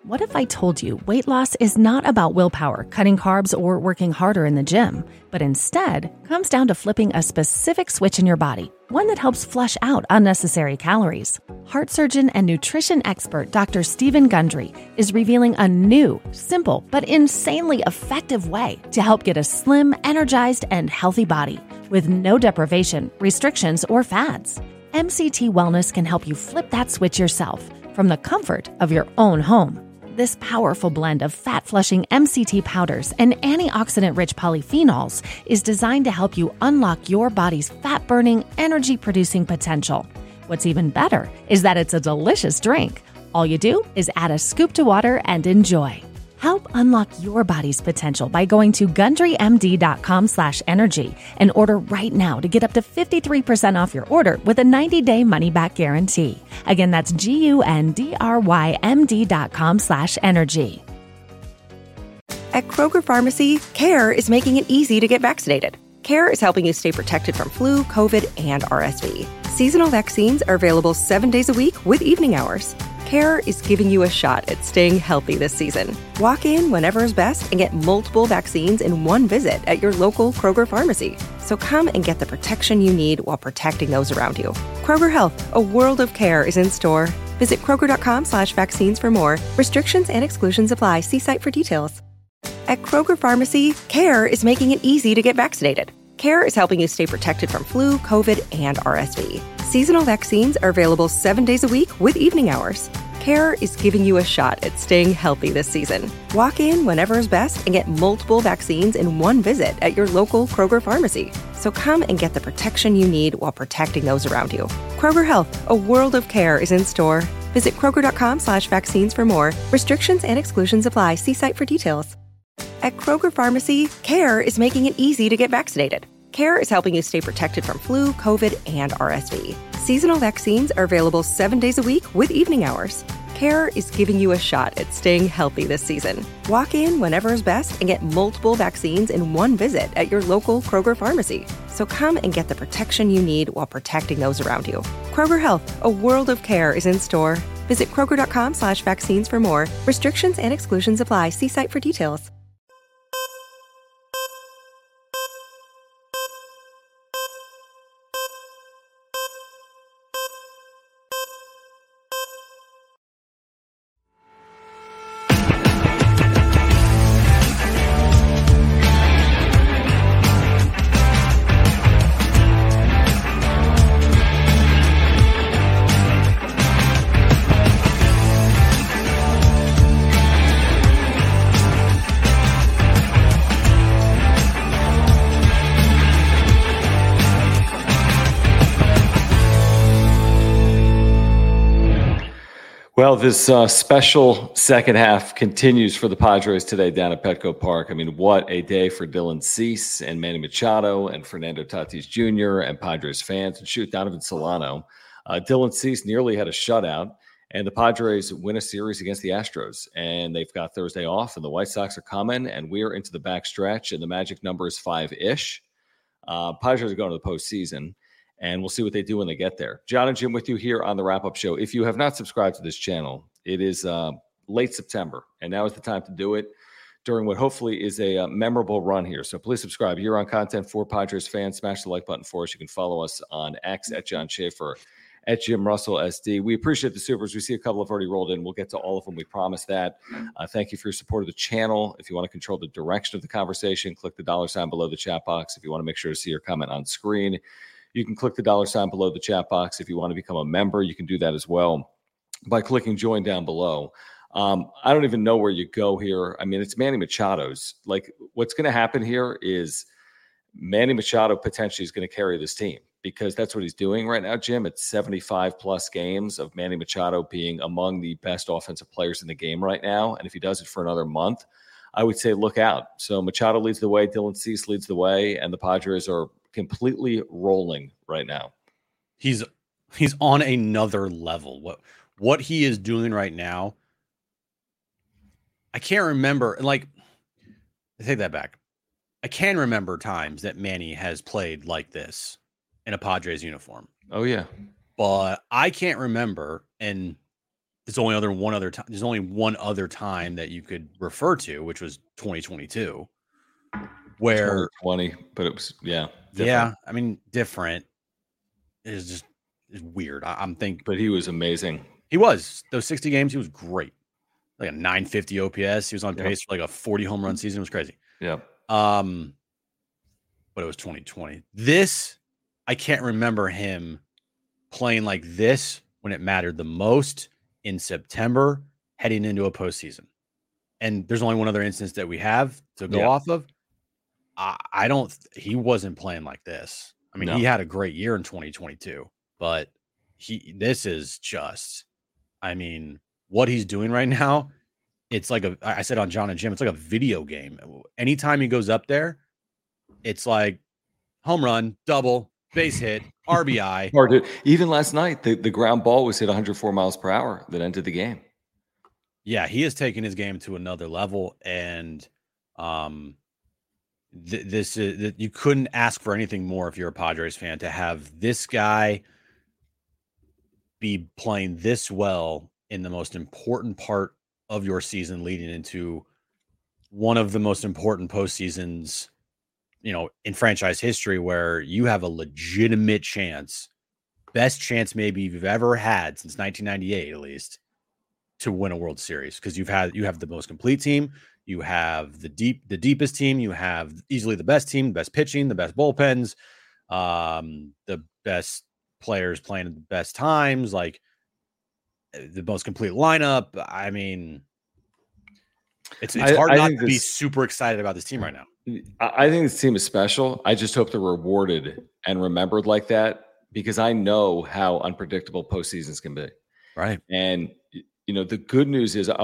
What if I told you weight loss is not about willpower, cutting carbs, or working harder in the gym, but instead comes down to flipping a specific switch in your body, one that helps flush out unnecessary calories? Heart surgeon and nutrition expert Dr. Stephen Gundry is revealing a new, simple, but insanely effective way to help get a slim, energized, and healthy body with no deprivation, restrictions, or fads. MCT Wellness can help you flip that switch yourself from the comfort of your own home. This powerful blend of fat-flushing MCT powders and antioxidant-rich polyphenols is designed to help you unlock your body's fat-burning, energy-producing potential. What's even better is that it's a delicious drink. All you do is add a scoop to water and enjoy. Help unlock your body's potential by going to GundryMD.com/energy and order right now to get up to 53% off your order with a 90-day money-back guarantee. Again, that's GUNDRYMD.com/energy. At Kroger Pharmacy, CARE is making it easy to get vaccinated. CARE is helping you stay protected from flu, COVID, and RSV. Seasonal vaccines are available 7 days a week with evening hours. CARE is giving you a shot at staying healthy this season. Walk in whenever is best and get multiple vaccines in one visit at your local Kroger pharmacy. So come and get the protection you need while protecting those around you. Kroger Health, a world of care is in store. Visit Kroger.com/vaccines for more. Restrictions and exclusions apply. See site for details. At Kroger Pharmacy, CARE is making it easy to get vaccinated. CARE is helping you stay protected from flu, COVID, and RSV. Seasonal vaccines are available 7 days a week with evening hours. CARE is giving you a shot at staying healthy this season. Walk in whenever is best and get multiple vaccines in one visit at your local Kroger pharmacy. So come and get the protection you need while protecting those around you. Kroger Health, a world of care is in store. Visit Kroger.com/vaccines for more. Restrictions and exclusions apply. See site for details. At Kroger Pharmacy, CARE is making it easy to get vaccinated. CARE is helping you stay protected from flu, COVID, and RSV. Seasonal vaccines are available 7 days a week with evening hours. CARE is giving you a shot at staying healthy this season. Walk in whenever is best and get multiple vaccines in one visit at your local Kroger pharmacy. So come and get the protection you need while protecting those around you. Kroger Health, a world of care is in store. Visit Kroger.com/vaccines for more. Restrictions and exclusions apply. See site for details. Well, this special second half continues for the Padres today down at Petco Park. I mean, what a day for Dylan Cease and Manny Machado and Fernando Tatis Jr. and Padres fans. And shoot, Donovan Solano. Dylan Cease nearly had a shutout, and the Padres win a series against the Astros. And they've got Thursday off, and the White Sox are coming, and we are into the back stretch, and the magic number is 5-ish. Padres are going to the postseason. And we'll see what they do when they get there. John and Jim with you here on the wrap-up show. If you have not subscribed to this channel, it is late September, and now is the time to do it during what hopefully is a memorable run here. So please subscribe. You're on content for Padres fans. Smash the like button for us. You can follow us on X at John Schaefer, at Jim Russell SD. We appreciate the supers. We see a couple have already rolled in. We'll get to all of them. We promise that. Thank you for your support of the channel. If you want to control the direction of the conversation, click the $ below the chat box. If you want to make sure to see your comment on screen, you can click the $ below the chat box. If you want to become a member, you can do that as well by clicking join down below. I don't even know where you go here. I mean, it's Manny Machado's. Like, what's going to happen here is Manny Machado potentially is going to carry this team because that's what he's doing right now, Jim. It's 75-plus games of Manny Machado being among the best offensive players in the game right now. And if he does it for another month, I would say look out. So Machado leads the way, Dylan Cease leads the way, and the Padres are completely rolling right now. He's on another level. What he is doing right now, I can't remember. Like, I take that back. I can remember times that Manny has played like this in a Padres uniform. Oh, yeah. But I can't remember, and there's only one other time. There's only one other time that you could refer to, which was 2022, where 2020, but it was different. Yeah. I mean, different is weird. I'm thinking, but he was amazing. He was those 60 games. He was great, like a 950 OPS. He was on pace for like a 40 home run season. It was crazy. Yeah. But it was 2020. This, I can't remember him playing like this when it mattered the most in September, heading into a postseason. And there's only one other instance that we have to go off of. He wasn't playing like this. I mean, he had a great year in 2022, but this is just, I mean, what he's doing right now, it's like I said on John and Jim, it's like a video game. Anytime he goes up there, it's like home run, double, base hit, RBI. Or even last night, the ground ball was hit 104 miles per hour that ended the game. Yeah, he has taken his game to another level, and this is you couldn't ask for anything more if you're a Padres fan to have this guy be playing this well in the most important part of your season, leading into one of the most important postseasons, in franchise history, where you have a legitimate chance, best chance maybe you've ever had since 1998, at least, to win a World Series, because you have the most complete team, you have the deepest team, you have easily the best team, the best pitching, the best bullpens, the best players playing at the best times, like the most complete lineup. I mean, it's hard not to be super excited about this team right now. I think this team is special. I just hope they're rewarded and remembered like that, because I know how unpredictable postseasons can be. Right. And the good news is,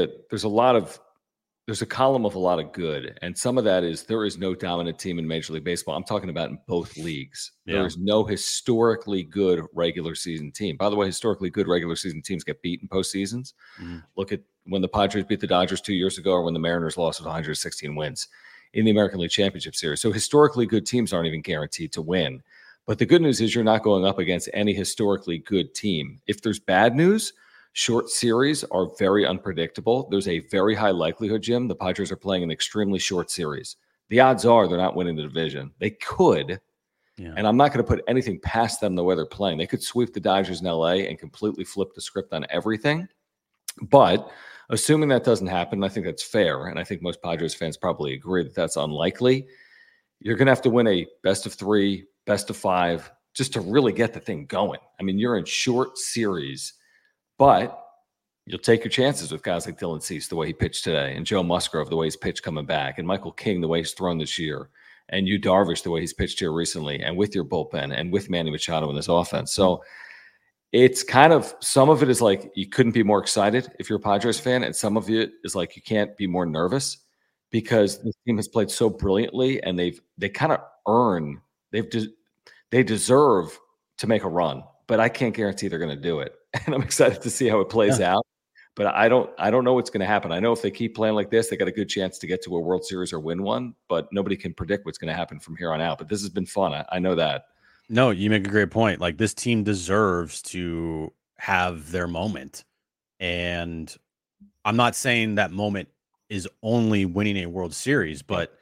there's a column of a lot of good. And some of that is there is no dominant team in Major League Baseball. I'm talking about in both leagues. Yeah. There is no historically good regular season team. By the way, historically good regular season teams get beat in postseasons. Mm-hmm. Look at when the Padres beat the Dodgers 2 years ago, or when the Mariners lost with 116 wins in the American League Championship Series. So historically good teams aren't even guaranteed to win. But the good news is you're not going up against any historically good team. If there's bad news, short series are very unpredictable. There's a very high likelihood, Jim, the Padres are playing an extremely short series. The odds are they're not winning the division. They could, and I'm not going to put anything past them the way they're playing. They could sweep the Dodgers in LA and completely flip the script on everything. But assuming that doesn't happen, I think that's fair, and I think most Padres fans probably agree that that's unlikely, you're going to have to win a best of 3, best of 5, just to really get the thing going. I mean, you're in short series, but you'll take your chances with guys like Dylan Cease, the way he pitched today, and Joe Musgrove, the way he's pitched coming back, and Michael King, the way he's thrown this year, and Yu Darvish, the way he's pitched here recently, and with your bullpen, and with Manny Machado in this offense. So it's kind of, some of it is like you couldn't be more excited if you're a Padres fan, and some of it is like you can't be more nervous, because this team has played so brilliantly, and they kind of earn, they deserve to make a run, but I can't guarantee they're going to do it. And I'm excited to see how it plays out. But I don't know what's going to happen. I know if they keep playing like this, they got a good chance to get to a World Series or win one, but nobody can predict what's going to happen from here on out. But this has been fun. I know that. No, you make a great point. Like, this team deserves to have their moment. And I'm not saying that moment is only winning a World Series, but,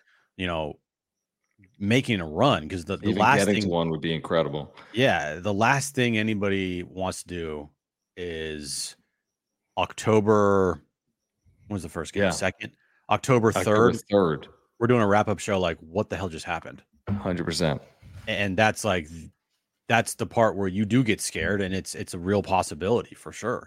making a run, because the last thing, one would be incredible. Yeah. The last thing anybody wants to do is October. When was the first game? Second, October 3rd. We're doing a wrap-up show. Like, what the hell just happened? 100%. And that's the part where you do get scared, and it's a real possibility for sure.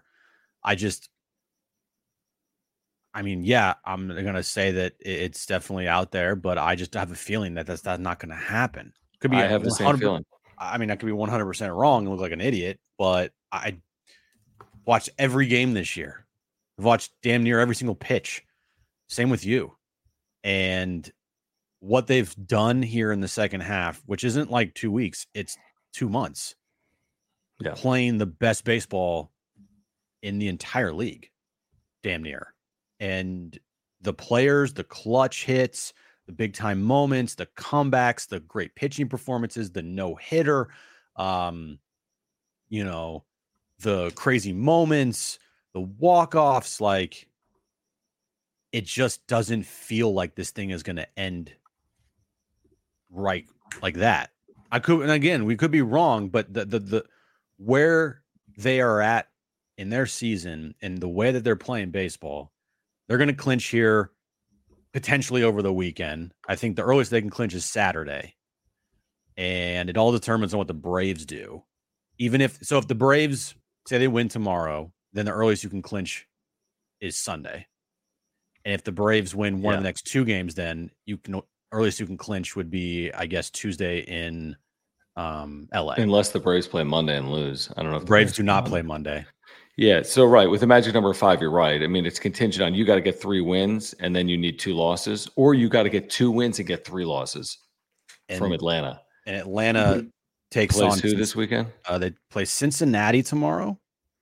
I'm going to say that it's definitely out there, but I just have a feeling that that's not going to happen. Could be. I have the same feeling. I mean, I could be 100% wrong and look like an idiot, but I watched every game this year. I've watched damn near every single pitch. Same with you. And what they've done here in the second half, which isn't like 2 weeks, it's 2 months. Yeah. Playing the best baseball in the entire league, damn near. And the players, the clutch hits, the big time moments, the comebacks, the great pitching performances, the no-hitter, the crazy moments, the walk-offs, like it just doesn't feel like this thing is going to end right like that. And again, we could be wrong, but the where they are at in their season and the way that they're playing baseball, they're going to clinch here potentially over the weekend. I think the earliest they can clinch is Saturday, and it all determines on what the Braves do. If the Braves say they win tomorrow, then the earliest you can clinch is Sunday. And if the Braves win one of the next 2 games, then earliest you can clinch would be, I guess, Tuesday in LA. Unless the Braves play Monday and lose. I don't know if the Braves do not play Monday. Yeah, so right, with the magic number 5, you're right. I mean, it's contingent on you got to get 3 wins and then you need 2 losses, or you got to get 2 wins and get 3 losses from Atlanta. And Atlanta takes plays on who this weekend? They play Cincinnati tomorrow.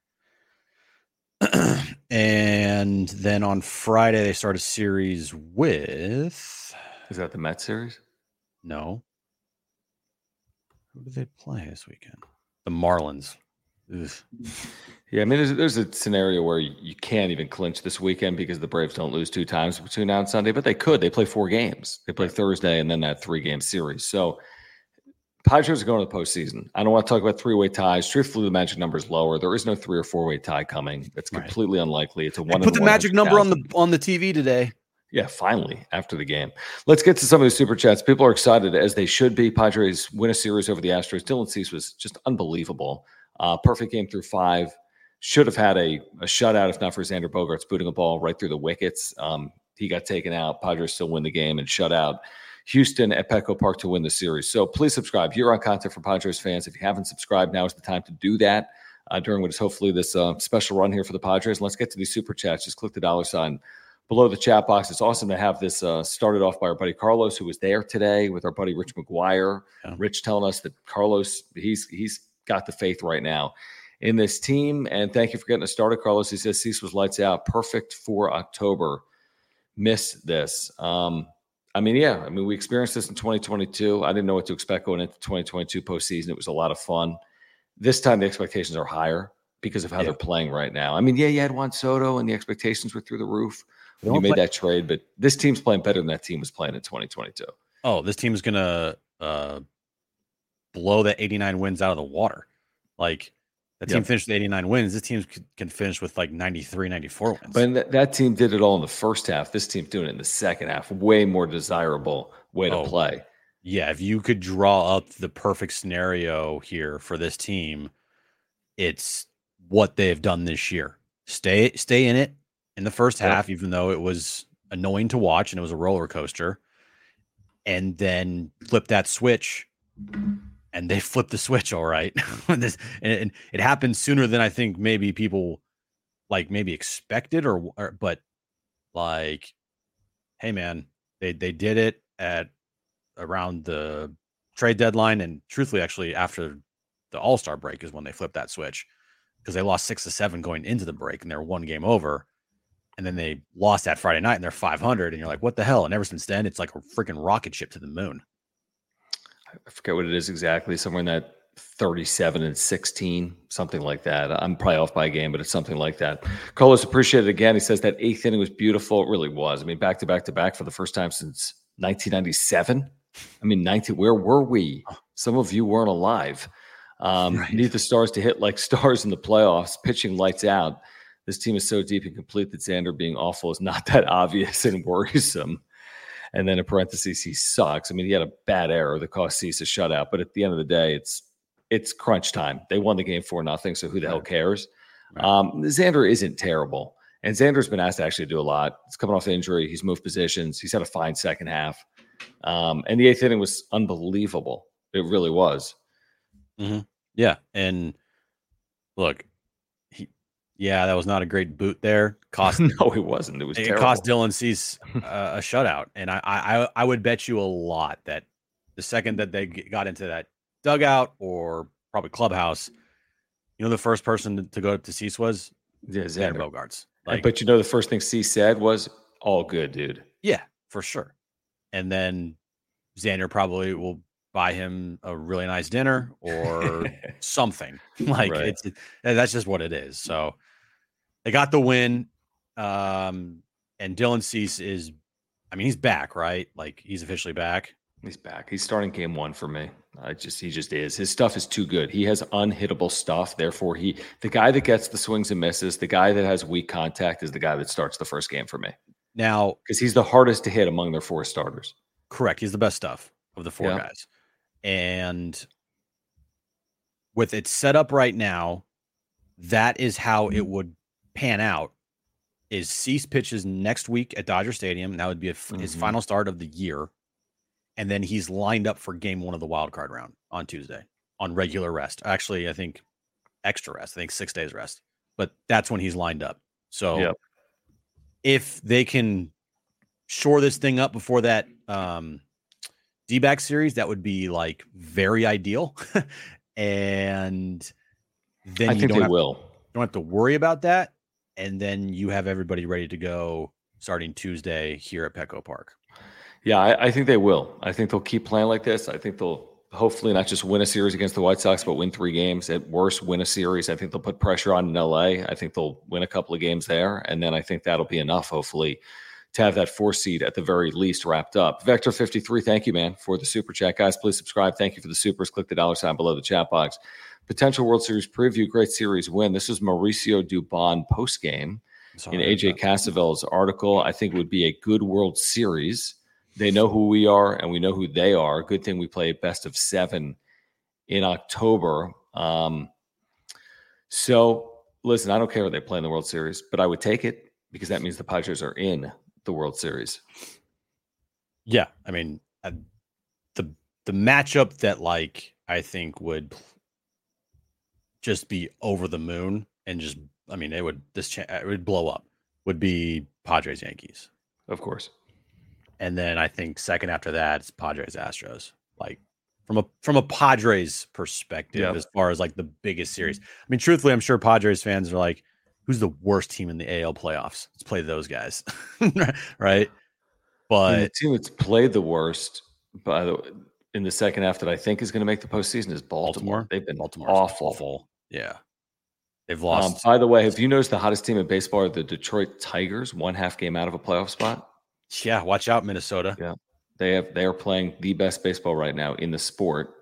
And then on Friday, they start a series with... Is that the Mets series? No. Who do they play this weekend? The Marlins. Ugh. Yeah, I mean, there's a scenario where you can't even clinch this weekend because the Braves don't lose 2 times between now and Sunday, but they could. They play 4 games. They play Thursday and then that 3-game series. So Padres are going to the postseason. I don't want to talk about 3-way ties. Truthfully, the magic number is lower. There is no 3 or 4-way tie coming. It's completely unlikely. It's a 1. Put the magic number on the TV today. Yeah, finally, after the game. Let's get to some of the super chats. People are excited, as they should be. Padres win a series over the Astros. Dylan Cease was just unbelievable. Perfect game through 5. Should have had a shutout if not for Xander Bogaerts booting a ball right through the wickets. He got taken out. Padres still win the game and shut out Houston at Petco Park to win the series. So please subscribe. You're on content for Padres fans. If you haven't subscribed, now is the time to do that during what is hopefully this special run here for the Padres. And let's get to these super chats. Just click the $ below the chat box. It's awesome to have this started off by our buddy Carlos, who was there today with our buddy Rich McGuire. Yeah. Rich telling us that Carlos, he's got the faith right now in this team. And thank you for getting us started, Carlos. He says Cease was lights out. Perfect for October. Missed this. We experienced this in 2022. I didn't know what to expect going into 2022 postseason. It was a lot of fun. This time the expectations are higher because of how they're playing right now. I mean, you had Juan Soto and the expectations were through the roof when you made that trade, but this team's playing better than that team was playing in 2022. Oh, this team's going to blow the 89 wins out of the water. Like, that team finished with 89 wins. This team can finish with like 93, 94 wins. But that team did it all in the first half. This team's doing it in the second half. Way more desirable way to play. Yeah, if you could draw up the perfect scenario here for this team, it's what they've done this year. Stay in it in the first half, even though it was annoying to watch and it was a roller coaster, and then flip that switch. And they flipped the switch, all right. And it happened sooner than I think maybe people maybe expected, but like, hey man, they did it at around the trade deadline, and truthfully, actually after the All-Star break is when they flipped that switch, because they lost 6-7 going into the break, and they're 1 game over, and then they lost that Friday night, and they're 500, and you're like, what the hell? And ever since then, it's like a freaking rocket ship to the moon. I forget what it is exactly, somewhere in that 37-16, something like that. I'm probably off by a game, but it's something like that. Carlos, appreciate it again. He says that 8th inning was beautiful. It really was. I mean, back to back for the first time since 1997. I mean, where were we? Some of you weren't alive. Need the Stars to hit like stars in the playoffs, pitching lights out. This team is so deep and complete that Xander being awful is not that obvious and worrisome. And then in parentheses, he sucks. I mean, he had a bad error that cost Cease a shutout. But at the end of the day, it's crunch time. They won the game 4-0, so who the hell cares? Right. Xander isn't terrible. And Xander's been asked to actually do a lot. He's coming off injury. He's moved positions. He's had a fine second half. And the 8th inning was unbelievable. It really was. Mm-hmm. Yeah. And look, that was not a great boot there. No, it wasn't. It was terrible. It cost Dylan Cease a shutout. And I would bet you a lot that the second that they got into that dugout or probably clubhouse, the first person to go up to Cease was Xander Bogaerts. But the first thing Cease said was, all good, dude. Yeah, for sure. And then Xander probably will buy him a really nice dinner or something. That's just what it is. So They got the win. And Dylan Cease he's back, right? Like he's officially back. He's back. He's starting game 1 for me. He just is. His stuff is too good. He has unhittable stuff. Therefore, the guy that gets the swings and misses, the guy that has weak contact is the guy that starts the first game for me. Now, because he's the hardest to hit among their 4 starters. Correct. He's the best stuff of the 4 guys. And with it set up right now, that is how it would pan out. Is Cease pitches next week at Dodger Stadium. And that would be his final start of the year. And then he's lined up for game 1 of the wild card round on Tuesday on regular rest. Actually, I think extra rest. I think 6 days rest. But that's when he's lined up. So if they can shore this thing up before that D-back series, that would be like very ideal. And then I think they will. You don't have to worry about that. And then you have everybody ready to go starting Tuesday here at Petco Park. Yeah, I think they will. I think they'll keep playing like this. I think they'll hopefully not just win a series against the White Sox, but win 3 games. At worst, win a series. I think they'll put pressure on in LA. I think they'll win a couple of games there. And then I think that'll be enough, hopefully, to have that 4 seed at the very least wrapped up. Vector53, thank you, man, for the super chat. Guys, please subscribe. Thank you for the supers. Click the $ below the chat box. Potential World Series preview, great series win. This is Mauricio Dubon postgame in AJ Casavel's article. I think it would be a good World Series. They know who we are, and we know who they are. Good thing we play best of 7 in October. So, listen, I don't care if they play in the World Series, but I would take it because that means the Padres are in the World Series. Yeah, I mean, the matchup that I think would just be over the moon and just it would blow up would be Padres Yankees, of course. And then I think second after that it's Padres Astros. Like from a Padres perspective, as far as the biggest series. I mean, truthfully, I'm sure Padres fans are like, who's the worst team in the AL playoffs? Let's play those guys. Right. But the team that's played the worst, by the way, in the second half that I think is going to make the postseason is Baltimore. They've been awful. Yeah. They've lost. By the way, have you noticed the hottest team in baseball are the Detroit Tigers, 1.5 game out of a playoff spot? Yeah, watch out, Minnesota. Yeah, they are playing the best baseball right now in the sport.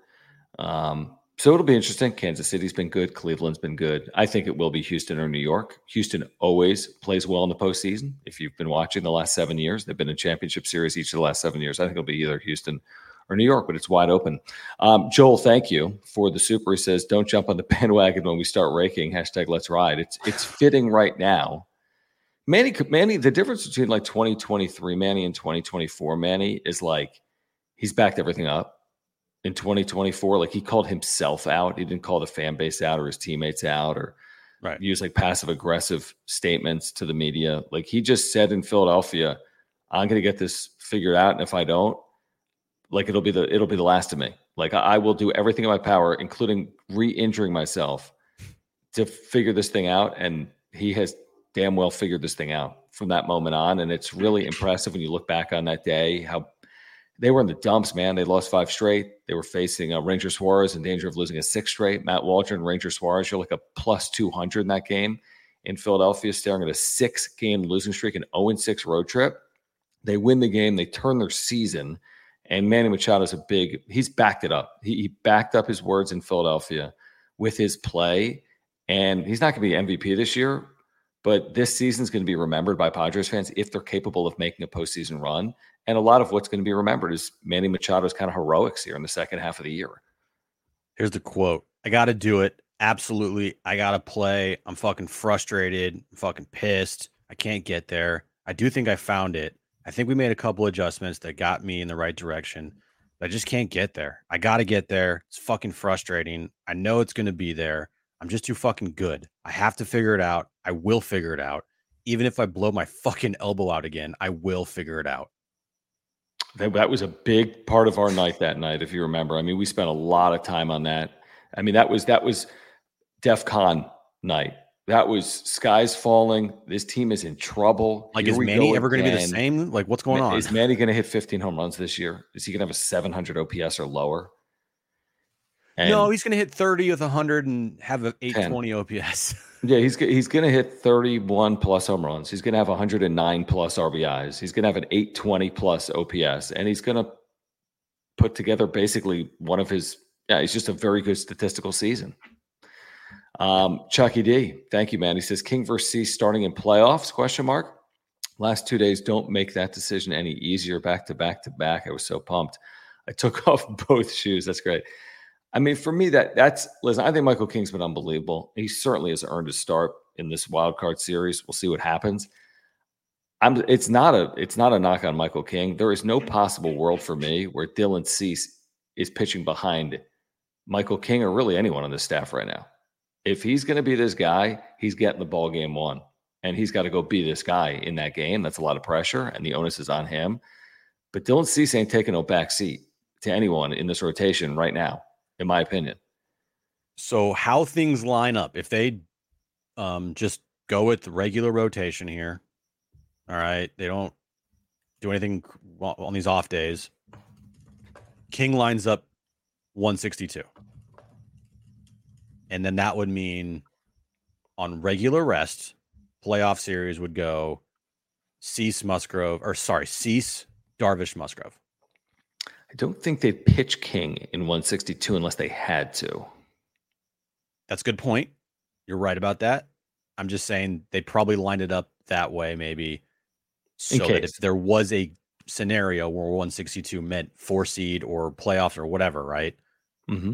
So it'll be interesting. Kansas City's been good. Cleveland's been good. I think it will be Houston or New York. Houston always plays well in the postseason. If you've been watching the last 7 years, they've been in championship series each of the last 7 years. I think it'll be either Houston or New York, but it's wide open. Joel, thank you for the super. He says, don't jump on the bandwagon when we start raking. # let's ride. It's fitting right now. Manny, the difference between 2023 Manny and 2024 Manny is he's backed everything up. In 2024, he called himself out. He didn't call the fan base out or his teammates out or use passive aggressive statements to the media. He just said in Philadelphia, I'm going to get this figured out. And if I don't, it'll be the last of me. I will do everything in my power, including re-injuring myself, to figure this thing out. And he has damn well figured this thing out from that moment on. And it's really impressive when you look back on that day, how they were in the dumps, man. They lost 5 straight. They were facing Ranger Suarez in danger of losing a 6th straight. Matt Waldron, Ranger Suarez, you're a plus 200 in that game in Philadelphia, staring at a 6-game losing streak, an 0-6 road trip. They win the game. They turn their season. And Manny Machado's he's backed it up. He backed up his words in Philadelphia with his play. And he's not going to be MVP this year, but this season is going to be remembered by Padres fans if they're capable of making a postseason run. And a lot of what's going to be remembered is Manny Machado's kind of heroics here in the second half of the year. Here's the quote. I got to do it. Absolutely. I got to play. I'm fucking frustrated. I'm fucking pissed. I can't get there. I do think I found it. I think we made a couple adjustments that got me in the right direction. But I just can't get there. I got to get there. It's fucking frustrating. I know it's going to be there. I'm just too fucking good. I have to figure it out. I will figure it out. Even if I blow my fucking elbow out again, I will figure it out. That was a big part of our night that night, if you remember. I mean, we spent a lot of time on that. I mean, that was DEF CON night. That was skies falling. This team is in trouble. Is Manny ever going to be the same? What's going on? Is Manny going to hit 15 home runs this year? Is he going to have a 700 OPS or lower? And no, he's going to hit 30 with 100 and have an 820 10. OPS. Yeah, he's going to hit 31 plus home runs. He's going to have 109 plus RBIs. He's going to have an 820 plus OPS, and he's going to put together basically one of his. Yeah, he's just a very good statistical season. Chucky D, thank you, man. He says King versus Cease starting in playoffs? ? Last 2 days don't make that decision any easier. Back to back to back. I was so pumped. I took off both shoes. That's great. I mean, for me, that's listen. I think Michael King's been unbelievable. He certainly has earned a start in this wild card series. We'll see what happens. It's not a knock on Michael King. There is no possible world for me where Dylan Cease is pitching behind Michael King or really anyone on the staff right now. If he's going to be this guy, he's getting the ball game won, and he's got to go be this guy in that game. That's a lot of pressure, and the onus is on him. But Dylan Cease ain't taking no back seat to anyone in this rotation right now, in my opinion. So how things line up, if they just go with the regular rotation here, all right, they don't do anything on these off days, King lines up 162. And then that would mean on regular rest, playoff series would go Cease, Darvish, Musgrove. I don't think they'd pitch King in 162 unless they had to. That's a good point. You're right about that. I'm just saying they probably lined it up that way, maybe, so that if there was a scenario where 162 meant 4 seed or playoffs or whatever, right? Mm-hmm.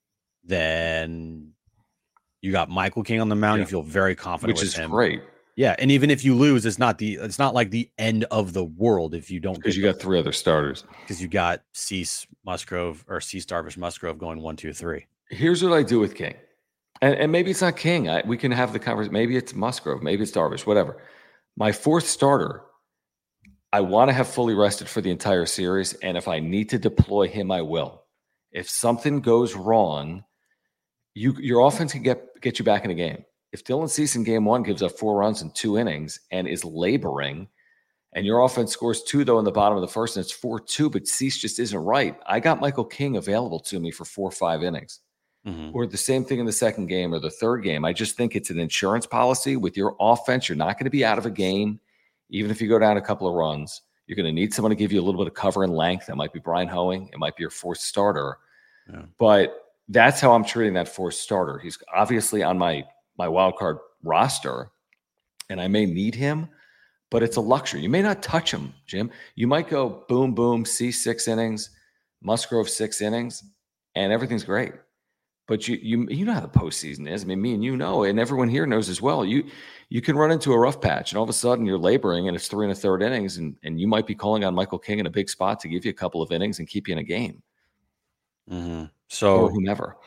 Then you got Michael King on the mound. You feel very confident, which with is him. Great. Yeah, and even if you lose, it's not like the end of the world if you don't, because you got 3 other starters. Because you got Cease, Darvish, Musgrove going 1, 2, 3. Here's what I do with King, and maybe it's not King. We can have the conversation. Maybe it's Musgrove. Maybe it's Darvish. Whatever. My 4th starter, I want to have fully rested for the entire series, and if I need to deploy him, I will. If something goes wrong, your offense can get you back in the game. If Dylan Cease in game 1 gives up 4 runs in 2 innings and is laboring, and your offense scores 2, though, in the bottom of the first, and it's 4-2, but Cease just isn't right, I got Michael King available to me for 4 or 5 innings. Mm-hmm. Or the same thing in the second game or the third game. I just think it's an insurance policy. With your offense, you're not going to be out of a game. Even if you go down a couple of runs, you're going to need someone to give you a little bit of cover and length. That might be Brian Hoeing. It might be your 4th starter. Yeah. But that's how I'm treating that 4th starter. He's obviously on my wild card roster, and I may need him, but it's a luxury. You may not touch him, Jim. You might go boom, boom, Cease 6 innings, Musgrove 6 innings, and everything's great. But you know how the postseason is. I mean, me and you know, and everyone here knows as well. You can run into a rough patch, and all of a sudden you're laboring, and it's 3 1/3 innings, and you might be calling on Michael King in a big spot to give you a couple of innings and keep you in a game. Mm-hmm. So, or whomever.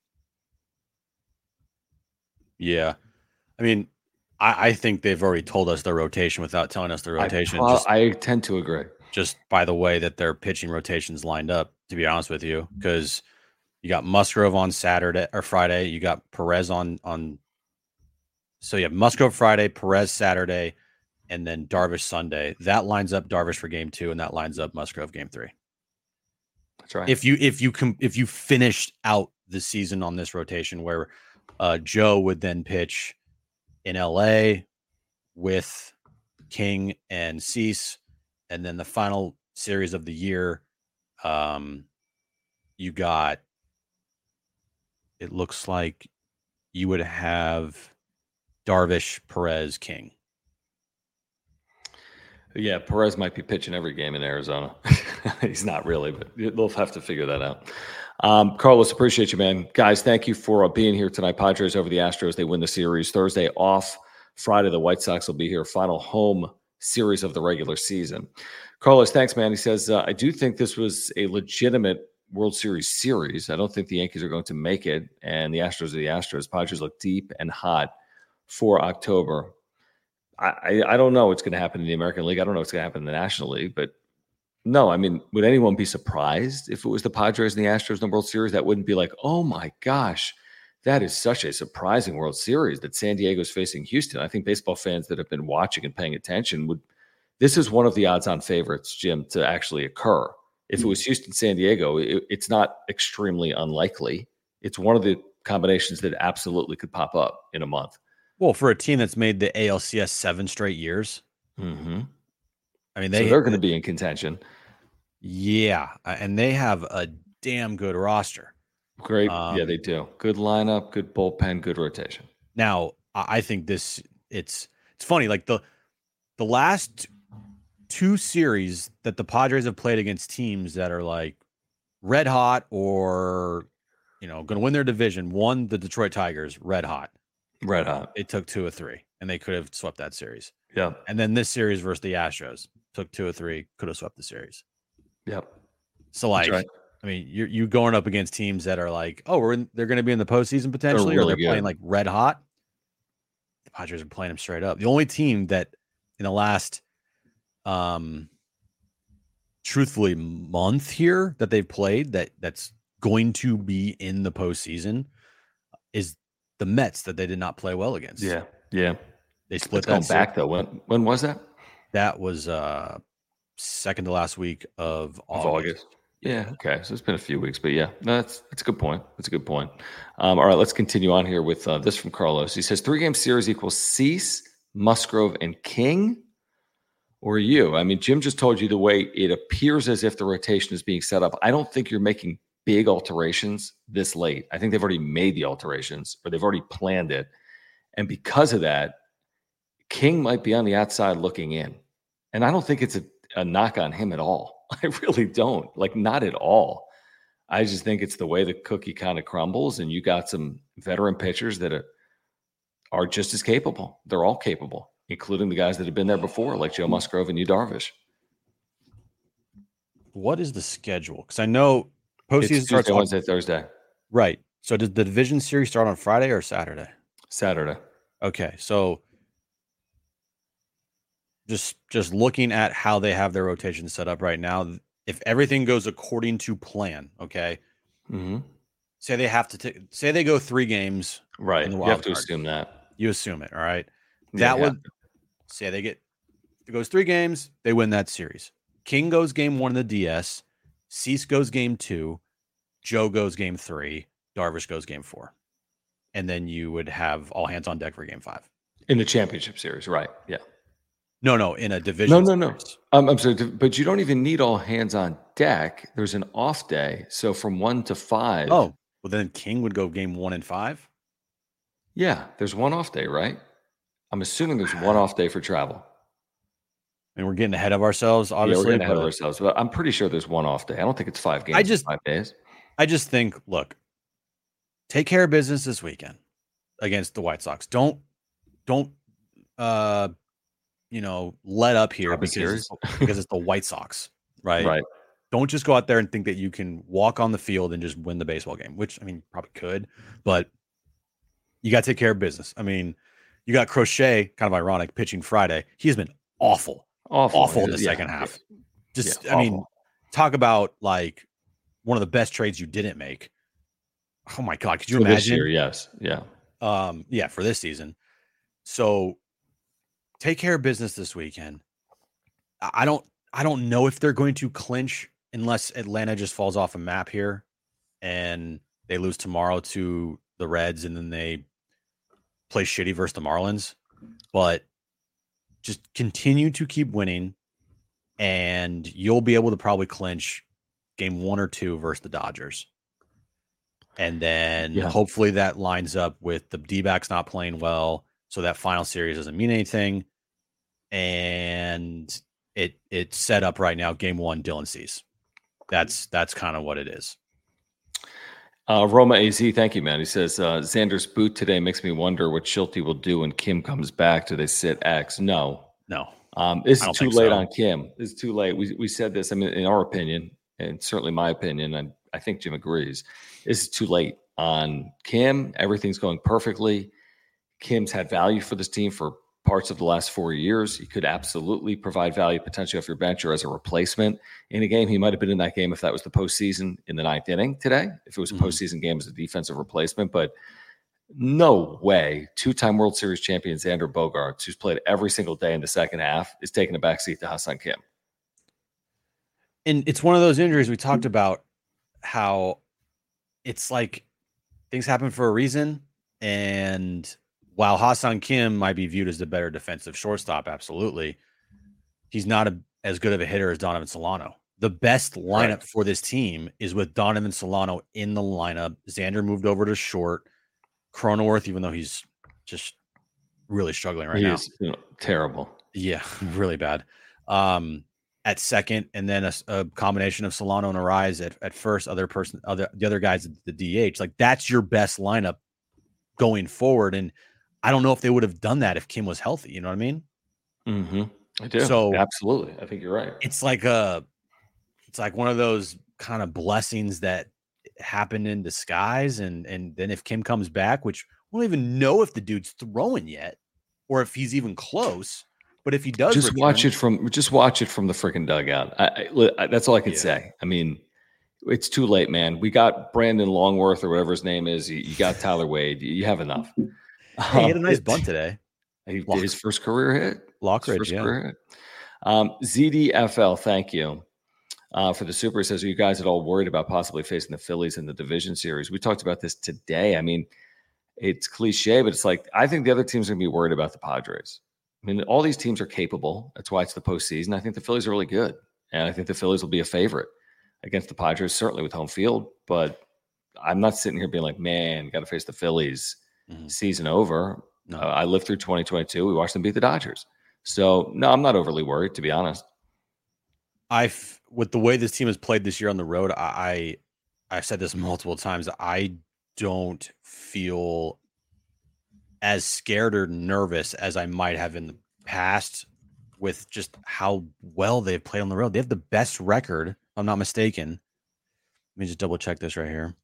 Yeah. I mean, I think they've already told us their rotation without telling us their rotation. I tend to agree. Just by the way that their pitching rotations lined up, to be honest with you, because you got Musgrove on Saturday or Friday. You got Perez on. So you have Musgrove Friday, Perez Saturday, and then Darvish Sunday. That lines up Darvish for game 2, and that lines up Musgrove game 3. That's right. If you finished out the season on this rotation where Joe would then pitch in LA with King and Cease, and then the final series of the year, you got. It looks like you would have Darvish, Perez, King. Yeah, Perez might be pitching every game in Arizona. He's not really, but they'll have to figure that out. Carlos, appreciate you, man. Guys, thank you for being here tonight. Padres over the Astros. They win the series. Thursday off. Friday, the White Sox will be here. Final home series of the regular season. Carlos, thanks, man. He says, I do think this was a legitimate World Series. I don't think the Yankees are going to make it, and the Astros are the Astros. Padres look deep and hot for October. I don't know what's going to happen in the American League. I don't know what's going to happen in the National League, but no, I mean, would anyone be surprised if it was the Padres and the Astros in the World Series? That wouldn't be like, oh my gosh, that is such a surprising World Series that San Diego's facing Houston. I think baseball fans that have been watching and paying attention this is one of the odds-on favorites, Jim, to actually occur. If it was Houston, San Diego, it's not extremely unlikely, it's one of the combinations that absolutely could pop up in a month. Well, for a team that's made the ALCS 7 straight years, Mm-hmm. I mean, they're going to be in contention. Yeah, and they have a damn good roster. Great. Yeah, they do. Good lineup, good bullpen, good rotation. Now, I think it's funny. Like the last 2 series that the Padres have played against teams that are like red hot or, going to win their division. One, the Detroit Tigers, red hot. Red hot. It took 2 of 3, and they could have swept that series. Yeah. And then this series versus the Astros took 2 of 3, could have swept the series. Yep. So like, right. I mean, you going up against teams that are like, they're going to be in the postseason potentially, or they're playing like red hot. The Padres are playing them straight up. The only team that in the last, truthfully, month here that they've played that's going to be in the postseason is the Mets that they did not play well against. Yeah, yeah. They split that back though. When was that? That was second to last week of August. Yeah. Okay. So it's been a few weeks, but yeah, no, that's a good point. That's a good point. All right, let's continue on here with this from Carlos. He says 3-game series equals Cease, Musgrove, and King. Or you? I mean, Jim just told you the way it appears as if the rotation is being set up. I don't think you're making big alterations this late. I think they've already made the alterations, or they've already planned it, and because of that, King might be on the outside looking in. And I don't think it's a knock on him at all. I really don't. Like, not at all. I just think it's the way the cookie kind of crumbles, and you got some veteran pitchers that are just as capable. They're all capable, including the guys that have been there before, like Joe Musgrove and Yu Darvish. What is the schedule? Because I know postseason starts on Wednesday, Thursday. Right. So does the division series start on Friday or Saturday? Saturday. Okay. So just looking at how they have their rotation set up right now, if everything goes according to plan, okay. Mm-hmm. Say they have to say they go 3 games. Right. You have to assume that. You assume it. All right. That would say it goes 3 games, they win that series. King goes game 1 in the DS, Cease goes game 2, Joe goes game 3, Darvish goes game 4. And then you would have all hands on deck for game 5. In the championship series, right. Yeah. No, in a division. No. I'm sorry, but you don't even need all hands on deck. There's an off day. So from 1 to 5. Oh, well then King would go game 1 and 5? Yeah, there's one off day, right? I'm assuming there's one off day for travel. And we're getting ahead of ourselves, obviously. Yeah, we're getting ahead of ourselves, but I'm pretty sure there's one off day. I don't think it's 5 games 5 days. I just think, look, take care of business this weekend against the White Sox. Don't let up here because it's the White Sox, right? Right. Don't just go out there and think that you can walk on the field and just win the baseball game, which, I mean, probably could, but you got to take care of business. I mean, you got Crochet, kind of ironic, pitching Friday. He has been awful in the second half. I mean, talk about like one of the best trades you didn't make. Oh my God. Could you imagine? This year, yes. Yeah. For this season. So take care of business this weekend. I don't know if they're going to clinch unless Atlanta just falls off a map here and they lose tomorrow to the Reds and then they play shitty versus the Marlins. But just continue to keep winning and you'll be able to probably clinch game 1 or 2 versus the Dodgers. And then hopefully that lines up with the D-backs not playing well. So that final series doesn't mean anything. And it's set up right now. Game 1, Dylan Cease. That's kind of what it is. Roma AZ, thank you, man. He says, Xander's boot today makes me wonder what Schulte will do when Kim comes back. Do they sit X? No. This is too late on Kim. This is too late. We said this, I mean, in our opinion, and certainly my opinion, and I think Jim agrees, this is too late on Kim. Everything's going perfectly. Kim's had value for this team for parts of the last 4 years. He could absolutely provide value potentially off your bench or as a replacement in a game. He might have been in that game if that was the postseason in the 9th inning today, if it was a postseason game as a defensive replacement. But no way 2-time World Series champion Xander Bogaerts, who's played every single day in the second half, is taking a backseat to Ha-Seong Kim. And it's one of those injuries we talked about, how it's like things happen for a reason. And while Ha-Seong Kim might be viewed as the better defensive shortstop, absolutely, he's not as good of a hitter as Donovan Solano. The best lineup for this team is with Donovan Solano in the lineup. Xander moved over to short. Cronenworth, even though he's just really struggling right now. He is terrible. Yeah, really bad. At second, and then a combination of Solano and Arise at first. The other guys at the DH. Like, that's your best lineup going forward. And I don't know if they would have done that if Kim was healthy. You know what I mean? Mm-hmm. I do. So absolutely, I think you're right. It's like one of those kind of blessings that happen in disguise. And then if Kim comes back, which we don't even know if the dude's throwing yet, or if he's even close. But if he does, just watch it from the freaking dugout. That's all I can say. I mean, it's too late, man. We got Brandon Longworth or whatever his name is. You got Tyler Wade. You have enough. Hey, he had a nice bunt today. His first career hit. Lockridge, yeah. ZDFL, thank you for the super. It says, are you guys at all worried about possibly facing the Phillies in the division series? We talked about this today. I mean, it's cliche, but it's like, I think the other teams are going to be worried about the Padres. I mean, all these teams are capable. That's why it's the postseason. I think the Phillies are really good. And I think the Phillies will be a favorite against the Padres, certainly with home field. But I'm not sitting here being like, man, got to face the Phillies. Season over. No. I lived through 2022. We watched them beat the Dodgers. So, no, I'm not overly worried, to be honest. With the way this team has played this year on the road, I've said this multiple times. I don't feel as scared or nervous as I might have in the past with just how well they've played on the road. They have the best record, if I'm not mistaken. Let me just double check this right here.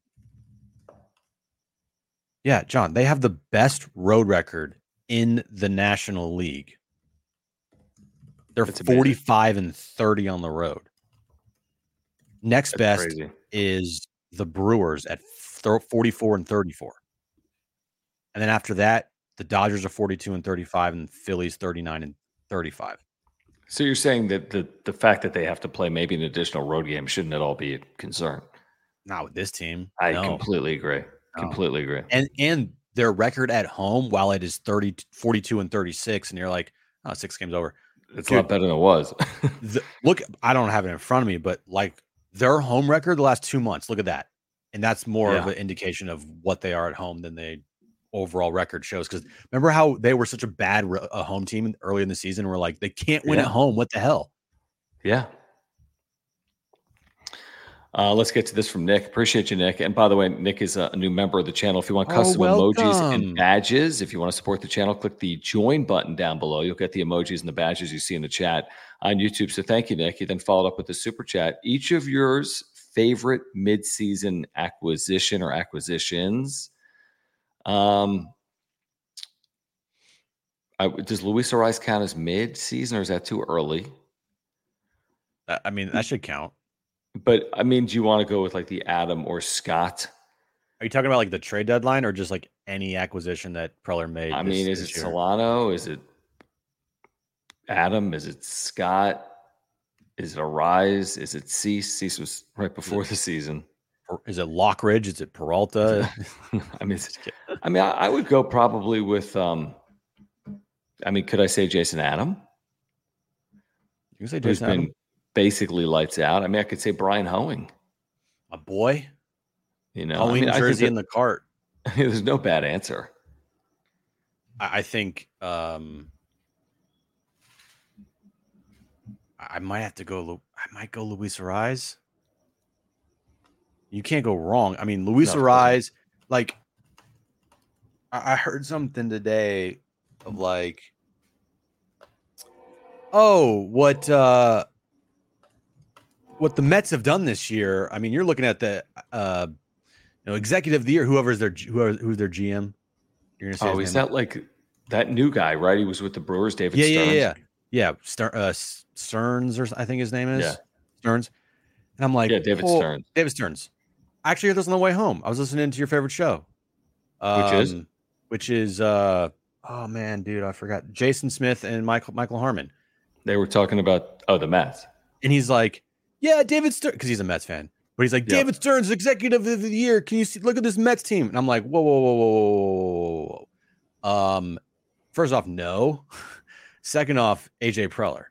Yeah, John, they have the best road record in the National League. They're 45-30 on the road. Next best is the Brewers at 44-34. And then after that, the Dodgers are 42-35 and the Phillies 39-35. So you're saying that the fact that they have to play maybe an additional road game, shouldn't it all be a concern? Not with this team. I completely agree. No. Completely agree. And their record at home, while it is 42-36, and you're like, oh, 6 games over. It's a lot better than it was. Look, I don't have it in front of me, but like their home record the last 2 months, look at that. And that's more of an indication of what they are at home than the overall record shows. Because remember how they were such a bad home team early in the season? We're like, they can't win at home. What the hell? Yeah. Let's get to this from Nick. Appreciate you, Nick. And by the way, Nick is a new member of the channel. If you want custom emojis and badges, if you want to support the channel, click the join button down below. You'll get the emojis and the badges you see in the chat on YouTube. So thank you, Nick. He then followed up with the super chat. Each of yours favorite midseason acquisition or acquisitions. Does Luis Ariz count as mid-season, or is that too early? I mean, that should count. But I mean, do you want to go with like the Adam or Scott? Are you talking about like the trade deadline, or just like any acquisition that Preller made? I mean, is it Solano? Is it Adam? Is it Scott? Is it Ariz? Is it Cease? Cease was right before the season. Is it Lockridge? Is it Peralta? I would go probably with. Could I say Jason Adam? You can say Jason Adam. Been basically lights out. I mean, I could say Brian Hoeing. My boy. Hoeing jersey in the cart. There's no bad answer. I think I might have to go. I might go Luis Ariz. You can't go wrong. I mean, Luis Ariz, like, I heard something today of like, what the Mets have done this year. I mean, you're looking at the executive of the year, who's their GM. You're gonna say is that like that new guy, right? He was with the Brewers, David Stearns. Yeah. Stearns, or I think his name is Stearns. And I'm like, David Stearns. David Stearns. I actually heard this on the way home. I was listening to your favorite show, which is oh man, dude, I forgot. Jason Smith and Michael Harmon. They were talking about the Mets, and he's like, yeah, David Stearns, because he's a Mets fan. But he's like, David Stearns, executive of the year. Can you see? Look at this Mets team. And I'm like, whoa. First off, no. Second off, AJ Preller.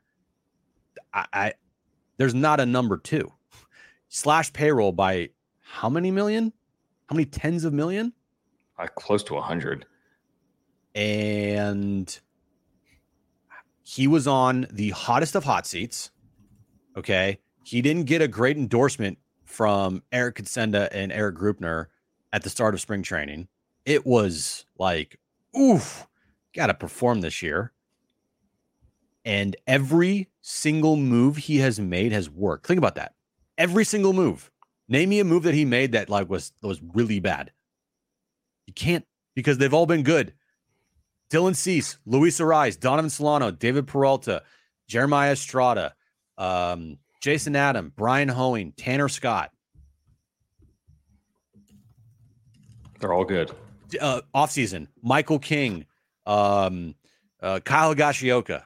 There's not a number 2. Slash payroll by how many million? How many tens of million? Close to 100. And he was on the hottest of hot seats. Okay. He didn't get a great endorsement from Eric Katsenda and Eric Grupner at the start of spring training. It was like, oof, got to perform this year. And every single move he has made has worked. Think about that. Every single move. Name me a move that he made that was really bad. You can't, because they've all been good. Dylan Cease, Luis Arraez, Donovan Solano, David Peralta, Jeremiah Estrada, Jason Adam, Brian Hoeing, Tanner Scott. They're all good. Offseason, Michael King, Kyle Higashioka.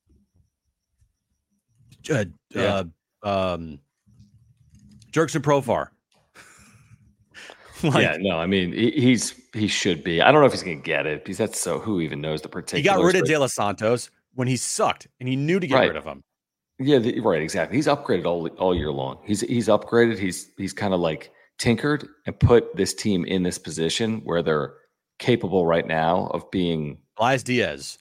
Jerkson Profar. I mean, he should be. I don't know if he's going to get it because that's who even knows the particulars. He got rid of De Los Santos when he sucked, and he knew to get rid of him. Yeah, right, exactly. He's upgraded all year long. He's upgraded. He's kind of like tinkered and put this team in this position where they're capable right now of being Elias Diaz.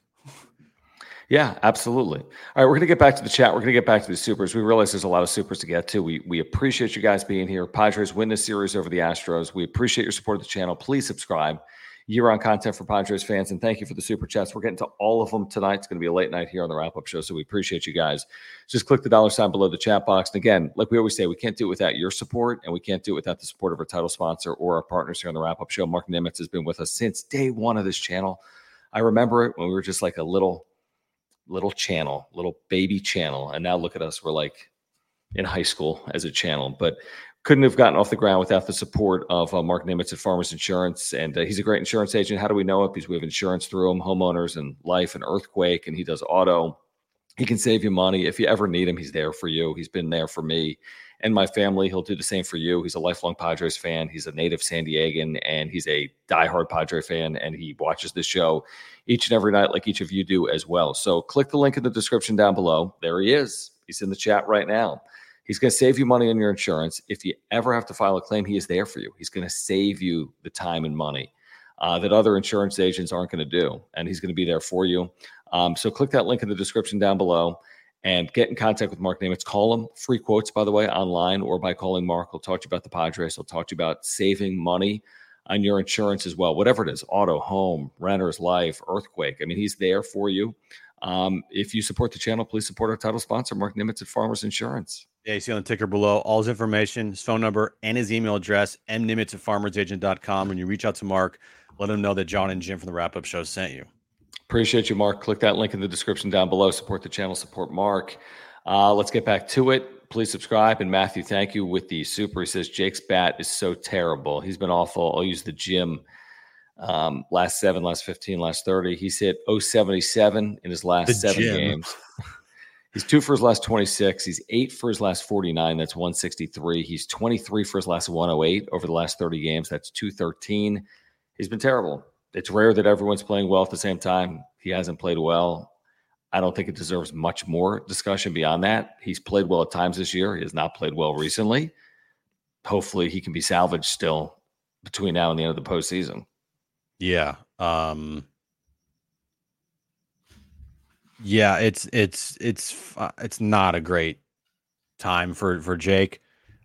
Yeah, absolutely. All right, we're going to get back to the chat. We're going to get back to the supers. We realize there's a lot of supers to get to. We appreciate you guys being here. Padres win this series over the Astros. We appreciate your support of the channel. Please subscribe. Year-round content for Padres fans, and thank you for the super chats. We're getting to all of them tonight. It's going to be a late night here on the wrap-up show, so we appreciate you guys. Just click the $ below the chat box. And again, like we always say, we can't do it without your support, and we can't do it without the support of our title sponsor or our partners here on the wrap-up show. Mark Nimitz has been with us since day one of this channel. I remember it when we were just like a little channel, little baby channel. And now look at us. We're like in high school as a channel, but couldn't have gotten off the ground without the support of Mark Nimitz at Farmers Insurance. And he's a great insurance agent. How do we know it? Because we have insurance through him, homeowners and life and earthquake, and he does auto. He can save you money. If you ever need him, he's there for you. He's been there for me and my family. He'll do the same for you. He's a lifelong Padres fan. He's a native San Diegan, and he's a diehard Padre fan, and he watches the show each and every night like each of you do as well. So click the link in the description down below. There he is. He's in the chat right now. He's going to save you money on your insurance. If you ever have to file a claim, he is there for you. He's going to save you the time and money that other insurance agents aren't going to do, and he's going to be there for you. So click that link in the description down below and get in contact with Mark Nimitz. Call him. Free quotes, by the way, online or by calling Mark. He'll talk to you about the Padres. He'll talk to you about saving money on your insurance as well, whatever it is, auto, home, renter's life, earthquake. I mean, he's there for you. If you support the channel, please support our title sponsor, Mark Nimitz at Farmers Insurance. Yeah, you see on the ticker below, all his information, his phone number, and his email address, mnimitz@farmersagent.com. When you reach out to Mark, let him know that John and Jim from the wrap-up show sent you. Appreciate you, Mark. Click that link in the description down below. Support the channel, support Mark. Let's get back to it. Please subscribe. And Matthew, thank you with the super. He says, Jake's bat is so terrible. He's been awful. I'll use the gym. Last 7, last 15, last 30. He's hit 077 in his last 7 games. He's 2 for his last 26. He's 8 for his last 49. That's 163. He's 23 for his last 108 over the last 30 games. That's 213. He's been terrible. It's rare that everyone's playing well at the same time. He hasn't played well. I don't think it deserves much more discussion beyond that. He's played well at times this year. He has not played well recently. Hopefully he can be salvaged still between now and the end of the postseason. Yeah. Yeah, it's not a great time for Jake.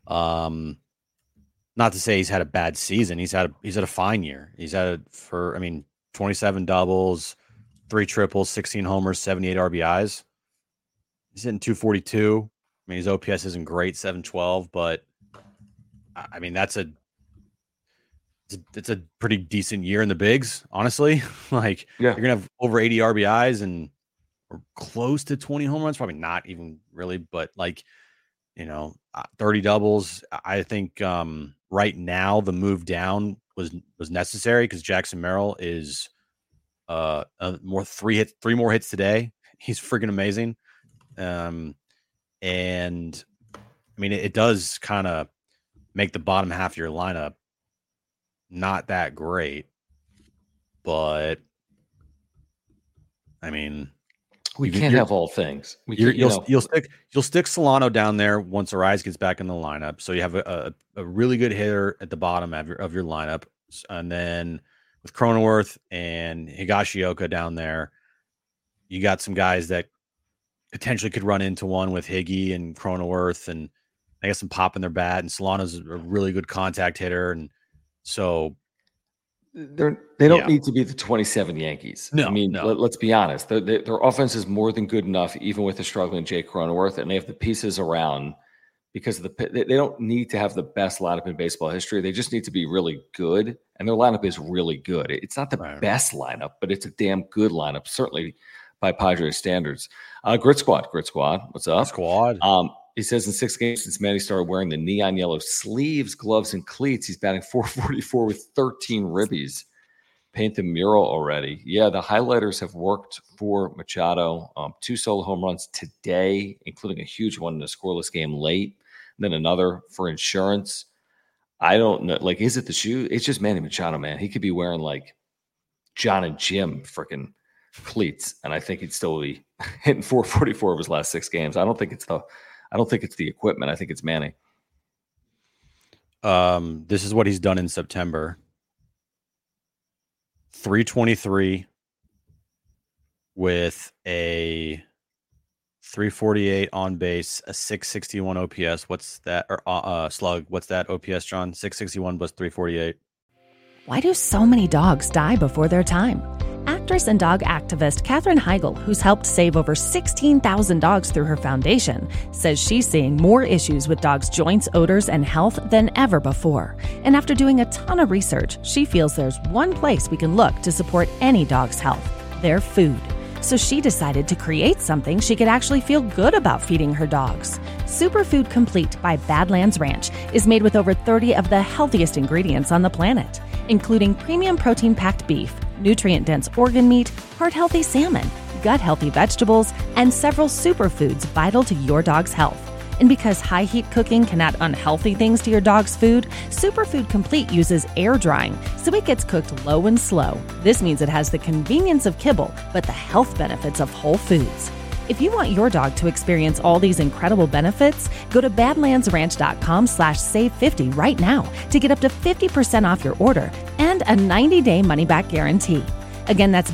Not to say he's had a bad season. He's had a fine year. He's had 27 doubles, 3 triples, 16 homers, 78 RBIs. He's hitting 242. I mean, his OPS isn't great, 712, but I mean, it's a pretty decent year in the bigs, honestly. Like, yeah. You're gonna have over 80 RBIs and or close to 20 home runs, probably not even really, but 30 doubles. I think right now the move down was necessary because Jackson Merrill is 3 more hits today. He's freaking amazing. And I mean, it does kind of make the bottom half of your lineup not that great. But I mean, we can't have all things. You'll stick Solano down there once Arise gets back in the lineup. So you have a really good hitter at the bottom of your lineup, and then with Cronenworth and Higashioka down there, you got some guys that potentially could run into one with Higgy and Cronenworth, and I guess some pop in their bat. And Solano's a really good contact hitter, and so they don't need to be the 27 Yankees. No, let's be honest. Their offense is more than good enough, even with the struggling Jake Cronenworth, and they have the pieces around because they don't need to have the best lineup in baseball history. They just need to be really good, and their lineup is really good. It's not the best lineup, but it's a damn good lineup, certainly by Padres standards. Grit Squad, what's up? Squad. He says in 6 games since Manny started wearing the neon yellow sleeves, gloves, and cleats, he's batting .444 with 13 ribbies. Paint the mural already. Yeah, the highlighters have worked for Machado. 2 solo home runs today, including a huge one in a scoreless game late, and then another for insurance. I don't know. Like, is it the shoe? It's just Manny Machado, man. He could be wearing like John and Jim freaking cleats, and I think he'd still be hitting .444 of his last 6 games. I don't think it's the equipment. I think it's Manny. This is what he's done in September. 323 with a 348 on base, a 661 OPS. What's that? Or slug. What's that OPS, John? 661 plus 348. Why do so many dogs die before their time? Actress and dog activist Katherine Heigl, who's helped save over 16,000 dogs through her foundation, says she's seeing more issues with dogs' joints, odors, and health than ever before. And after doing a ton of research, she feels there's one place we can look to support any dog's health: their food. So she decided to create something she could actually feel good about feeding her dogs. Superfood Complete by Badlands Ranch is made with over 30 of the healthiest ingredients on the planet, including premium protein-packed beef, nutrient-dense organ meat, heart-healthy salmon, gut-healthy vegetables, and several superfoods vital to your dog's health. And because high-heat cooking can add unhealthy things to your dog's food, Superfood Complete uses air drying, so it gets cooked low and slow. This means it has the convenience of kibble, but the health benefits of whole foods. If you want your dog to experience all these incredible benefits, go to badlandsranch.com/save50 right now to get up to 50% off your order and a 90-day money-back guarantee. Again, that's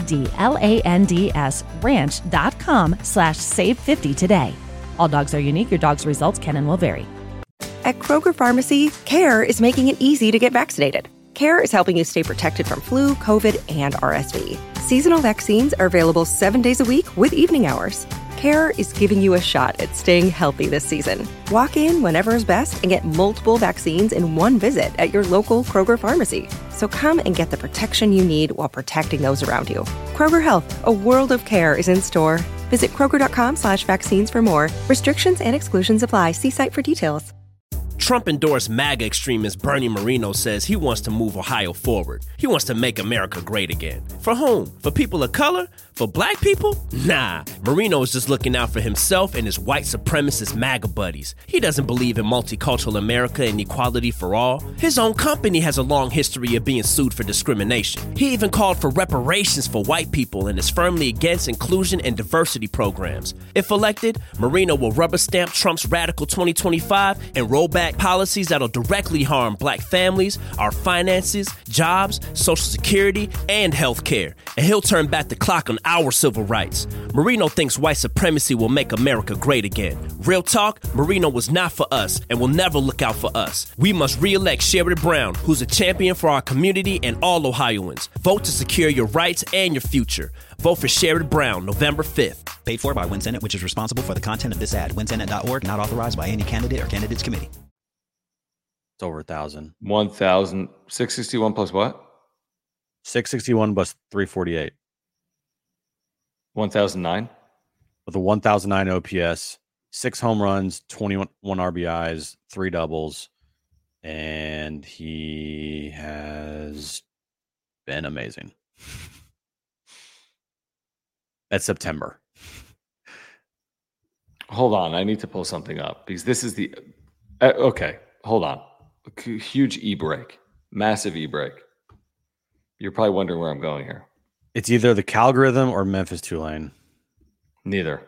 BADLANDS ranch.com/save50 today. All dogs are unique. Your dog's results can and will vary. At Kroger Pharmacy, CARE is making it easy to get vaccinated. CARE is helping you stay protected from flu, COVID, and RSV. Seasonal vaccines are available 7 days a week with evening hours. CARE is giving you a shot at staying healthy this season. Walk in whenever is best and get multiple vaccines in one visit at your local Kroger Pharmacy. So come and get the protection you need while protecting those around you. Kroger Health, a world of care, is in store. Visit Kroger.com/vaccines for more. Restrictions and exclusions apply. See site for details. Trump-endorsed MAGA extremist Bernie Moreno says he wants to move Ohio forward. He wants to make America great again. For whom? For people of color? For black people? Nah. Moreno is just looking out for himself and his white supremacist MAGA buddies. He doesn't believe in multicultural America and equality for all. His own company has a long history of being sued for discrimination. He even called for reparations for white people and is firmly against inclusion and diversity programs. If elected, Moreno will rubber stamp Trump's radical 2025 and roll back policies that'll directly harm black families, our finances, jobs, Social Security, and health care. And he'll turn back the clock on our civil rights. Moreno thinks white supremacy will make America great again. Real talk, Moreno was not for us and will never look out for us. We must re-elect Sherrod Brown, who's a champion for our community and all Ohioans. Vote to secure your rights and your future. Vote for Sherrod Brown, November 5th. Paid for by WinSenate, which is responsible for the content of this ad. WinSenate.org, not authorized by any candidate or candidates committee. It's over 1,000. 1,000. 661 plus what? 661 plus 348. 1,009? With a 1,009 OPS, 6 home runs, 21 RBIs, 3 doubles, and he has been amazing. That's September. Hold on. I need to pull something up because this is the... okay. hold on. Huge e-break, massive e-break. You're probably wondering where I'm going here. It's either the Calgorhythm or Memphis Tulane. Neither.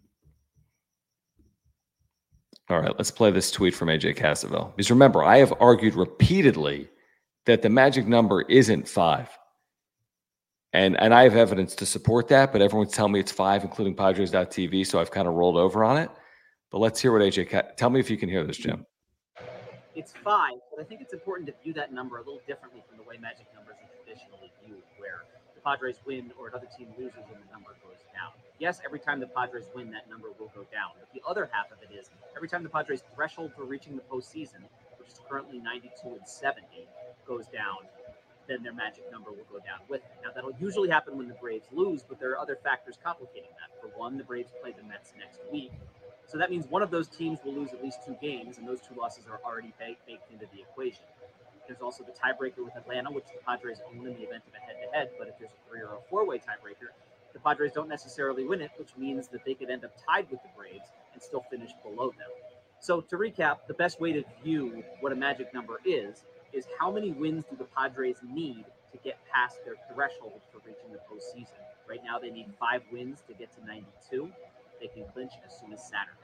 All right, let's play this tweet from AJ Cassavell. Because remember, I have argued repeatedly that the magic number isn't 5. And I have evidence to support that, but everyone's telling me it's 5, including Padres.tv, so I've kind of rolled over on it. But let's hear what tell me if you can hear this, Jim. It's 5, but I think it's important to view that number a little differently from the way magic numbers are traditionally viewed, where the Padres win or another team loses and the number goes down. Yes, every time the Padres win, that number will go down. But the other half of it is every time the Padres' threshold for reaching the postseason, which is currently 92 and 70, goes down, then their magic number will go down with it. Now, that'll usually happen when the Braves lose, but there are other factors complicating that. For one, the Braves play the Mets next week. So that means one of those teams will lose at least 2 games, and those 2 losses are already baked into the equation. There's also the tiebreaker with Atlanta, which the Padres own in the event of a head-to-head, but if there's a 3 or a 4-way tiebreaker, the Padres don't necessarily win it, which means that they could end up tied with the Braves and still finish below them. So to recap, the best way to view what a magic number is how many wins do the Padres need to get past their threshold for reaching the postseason. Right now, they need 5 wins to get to 92. They can clinch as soon as Saturday.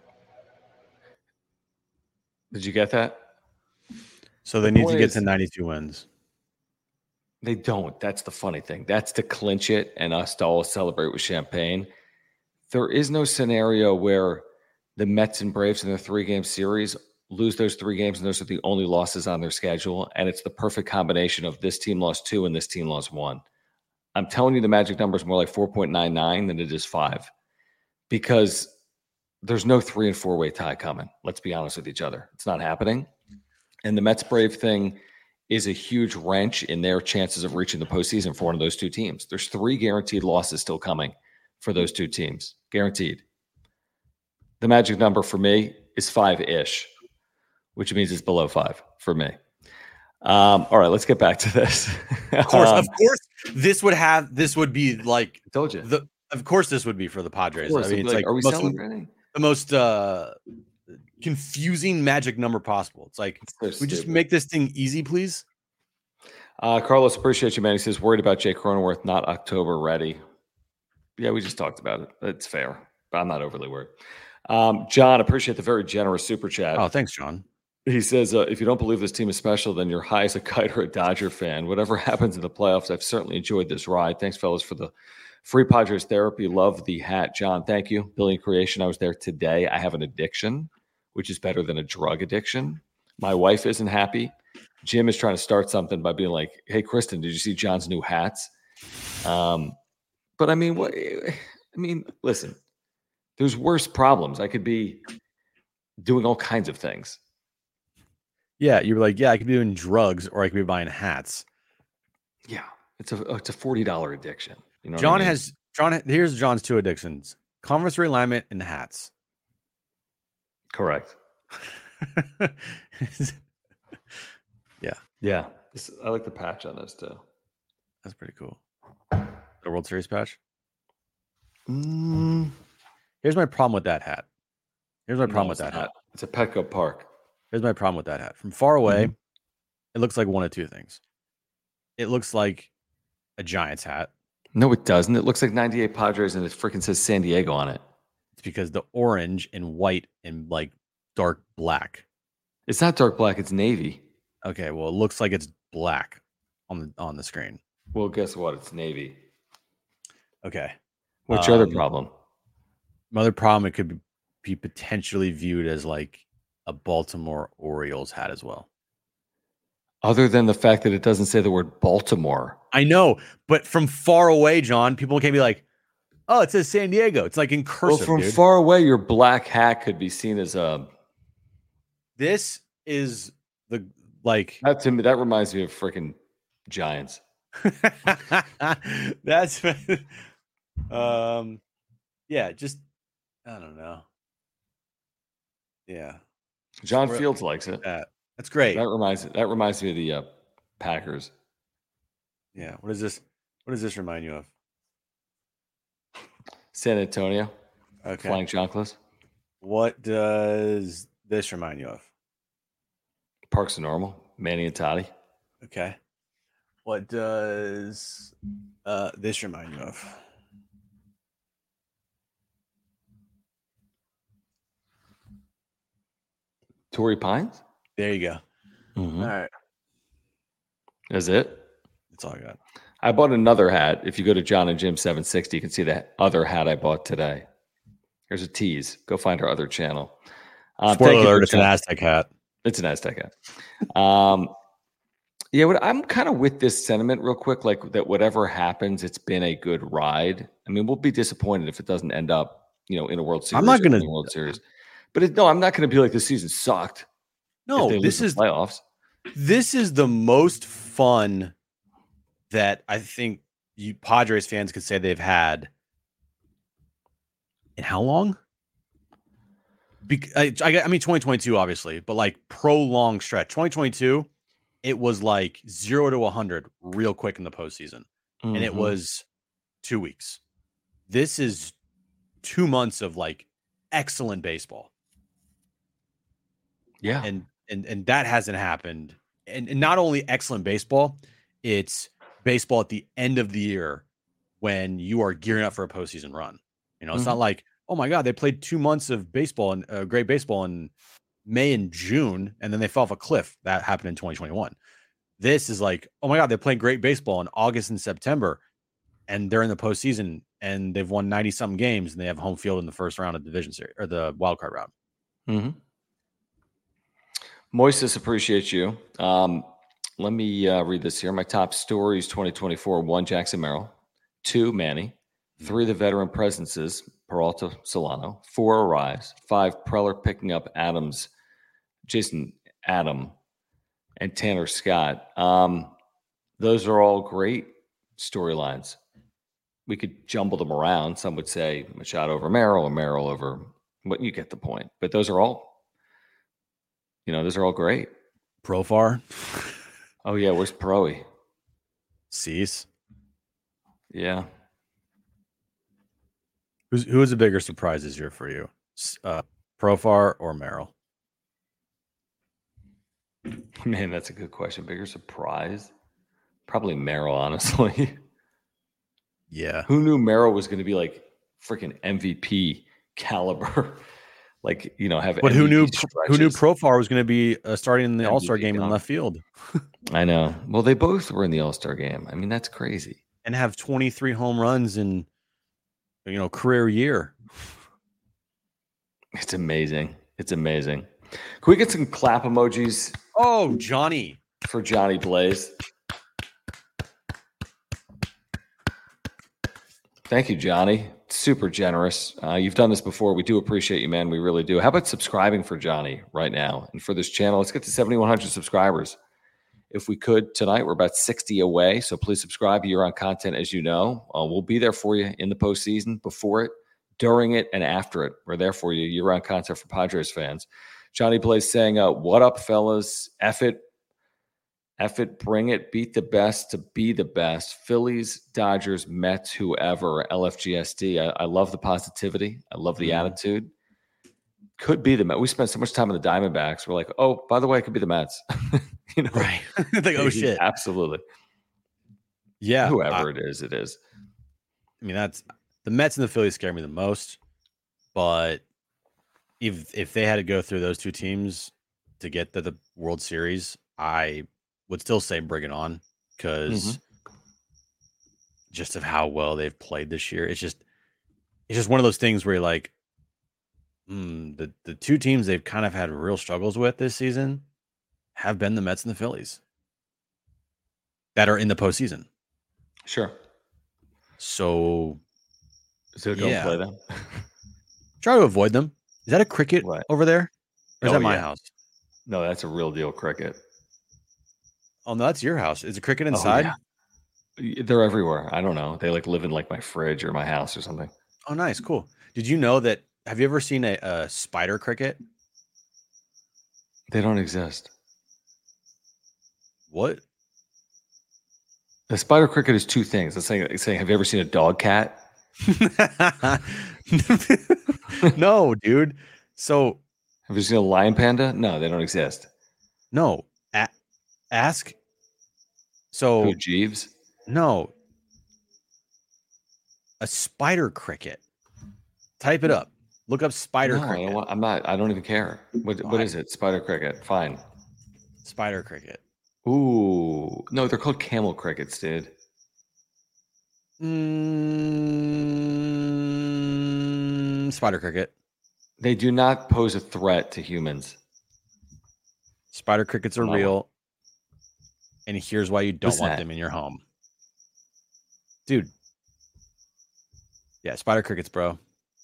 Did you get that? So they need to get to 92 wins. They don't. That's the funny thing. That's to clinch it and us to all celebrate with champagne. There is no scenario where the Mets and Braves in the 3-game series lose those 3 games, and those are the only losses on their schedule. And it's the perfect combination of this team lost 2 and this team lost 1. I'm telling you the magic number is more like 4.99 than it is 5 because there's no 3 and 4-way tie coming. Let's be honest with each other. It's not happening. And the Mets-Brave thing is a huge wrench in their chances of reaching the postseason for one of those 2 teams. There's 3 guaranteed losses still coming for those 2 teams. Guaranteed. The magic number for me is 5-ish, which means it's below 5 for me. All right, let's get back to this. Of course, this would be like I told you. Of course, this would be for the Padres. I mean, it's like are we celebrating? The most confusing magic number possible. It's like, we just make this thing easy, please. Carlos, appreciate you, man. He says, worried about Jay Cronenworth, not October ready. Yeah, we just talked about it. It's fair, but I'm not overly worried. John, appreciate the very generous super chat. Oh, thanks, John. He says, if you don't believe this team is special, then you're high as a kite or a Dodger fan. Whatever happens in the playoffs, I've certainly enjoyed this ride. Thanks, fellas, for the free Padres therapy. Love the hat, John. Thank you. Billion Creation, I was there today. I have an addiction, which is better than a drug addiction. My wife isn't happy. Jim is trying to start something by being like, hey, Kristen, did you see John's new hats? But I mean, listen, there's worse problems. I could be doing all kinds of things. Yeah, you were like, yeah, I could be doing drugs or I could be buying hats. Yeah, it's a $40 addiction. You know, John has here's John's 2 addictions: conference realignment and hats. Correct. Yeah. I like the patch on this too. That's pretty cool. The World Series patch. Here's my problem with that hat. It's a Petco Park. Here's my problem with that hat. From far away, it looks like one of 2 things. It looks like a Giants hat. No, it doesn't. It looks like 98 Padres and it freaking says San Diego on it. It's because the orange and white and like dark black. It's not dark black. It's navy. Okay, well, it looks like it's black on the screen. Well, guess what? It's navy. Okay. What's your other problem? My other problem, it could be potentially viewed as like a Baltimore Orioles hat as well. Other than the fact that it doesn't say the word Baltimore. I know, but from far away, John, people can be like, oh, it says San Diego. It's like in cursive. Well, from far away, your black hat could be seen as a. This is the like. That to me, that reminds me of freaking Giants. That's yeah, just I don't know. Yeah. John Fields likes it. That's great. That reminds me of the Packers. Yeah. What does this remind you of? San Antonio. Okay. Flying Chanclas. What does this remind you of? Parks are normal. Manny and Toddy. Okay. What does this remind you of? Torrey Pines? There you go. Mm-hmm. All right. Is it? That's all I got. I bought another hat. If you go to John and Jim 760, you can see that other hat I bought today. Here's a tease. Go find our other channel. Spoiler alert, it's an Aztec hat. It's an Aztec hat. Yeah, I'm kind of with this sentiment real quick, like that whatever happens, it's been a good ride. I mean, we'll be disappointed if it doesn't end up, in a World Series. I'm not going to World Series. But I'm not going to be like, the season sucked. No, this is playoffs. This is the most fun that I think you Padres fans could say they've had in how long? I mean, 2022, obviously, but like prolonged stretch. 2022, it was like 0 to 100 real quick in the postseason, and it was 2 weeks. This is 2 months of like excellent baseball. Yeah, and that hasn't happened. And not only excellent baseball, it's baseball at the end of the year when you are gearing up for a postseason run. It's not like, oh my God, they played 2 months of baseball and great baseball in May and June, and then they fell off a cliff. That happened in 2021. This is like, oh my God, they're playing great baseball in August and September, and they're in the postseason, and they've won 90-something games, and they have home field in the first round of the division series or the wild card round. Mm-hmm. Moises appreciates you. Let me read this here. My top stories 2024: 1, Jackson Merrill; 2, Manny; 3, the veteran presences, Peralta, Solano; 4, Arise; 5, Preller picking up Jason Adam, and Tanner Scott. Those are all great storylines. We could jumble them around. Some would say Machado over Merrill, or Merrill over, but you get the point. But those are all, those are all great. Profar. Oh yeah, where's Proey? Cease. Yeah. Who is the bigger surprise this year for you? Profar or Merrill? Man, that's a good question. Bigger surprise? Probably Merrill, honestly. Yeah. Who knew Merrill was going to be like freaking MVP caliber? Like, have. But who knew Profar was going to be starting in the MVP All-Star game in left field? I know. Well, they both were in the All-Star game. I mean, that's crazy. And have 23 home runs in career year. It's amazing. It's amazing. Can we get some clap emojis? Oh, Johnny. For Johnny Blaze. Thank you, Johnny. Super generous. You've done this before. We do appreciate you, man. We really do. How about subscribing for Johnny right now? And for this channel, let's get to 7,100 subscribers. If we could tonight, we're about 60 away. So please subscribe. You're on content, as you know. We'll be there for you in the postseason, before it, during it, and after it. We're there for you. You're on content for Padres fans. Johnny Blaze saying, what up, fellas? F it, bring it, beat the best to be the best. Phillies, Dodgers, Mets, whoever, LFGSD. I love the positivity. I love the attitude. Could be the Mets. We spent so much time in the Diamondbacks. We're like, oh, by the way, it could be the Mets. Right. Like, oh, shit. Absolutely. Yeah. Whoever it is, it is. I mean, that's the Mets and the Phillies scare me the most. But if they had to go through those two teams to get to the World Series, I would still say bring it on, because just of how well they've played this year. It's just one of those things where you're like, the two teams they've kind of had real struggles with this season have been the Mets and the Phillies that are in the postseason. Sure. So don't play them. Try to avoid them. Is that a cricket over there? Or is that my house? No, that's a real deal cricket. Oh, no, that's your house. Is a cricket inside? Oh, yeah. They're everywhere. I don't know. They live in my fridge or my house or something. Oh, nice. Cool. Did you know that? Have you ever seen a spider cricket? They don't exist. What? The spider cricket is two things. It's saying, have you ever seen a dog cat? No, dude. So have you seen a lion panda? No, they don't exist. No. Ask. So Who, Jeeves? no. A spider cricket. Type it up. Look up spider No, cricket. I don't even care. What is it? Spider cricket. Fine. Spider cricket. Ooh. No, they're called camel crickets, dude. Spider cricket. They do not pose a threat to humans. Spider crickets are real. And here's why you don't want them in your home. Dude. Yeah, spider crickets, bro.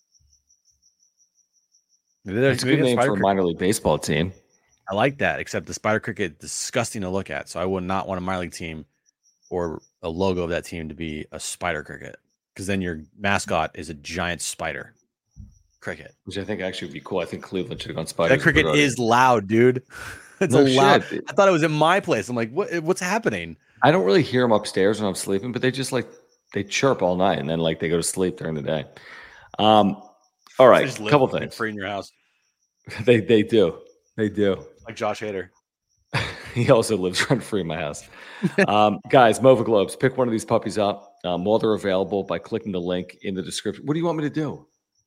It's a good name for a minor league baseball team. I like that, except the spider cricket is disgusting to look at. So I would not want a minor league team or a logo of that team to be a spider cricket, because then your mascot is a giant spider cricket. Which I think actually would be cool. I think Cleveland should have gone spiders. That cricket is loud, dude. It's loud. I thought it was in my place. I'm like, what's happening? I don't really hear them upstairs when I'm sleeping, but they just they chirp all night and then they go to sleep during the day. All right, a couple things. Free in your house. They do. They do. Like Josh Hader. He also lives rent free in my house. Guys, Mova Globes, pick one of these puppies up while they're available by clicking the link in the description. What do you want me to do?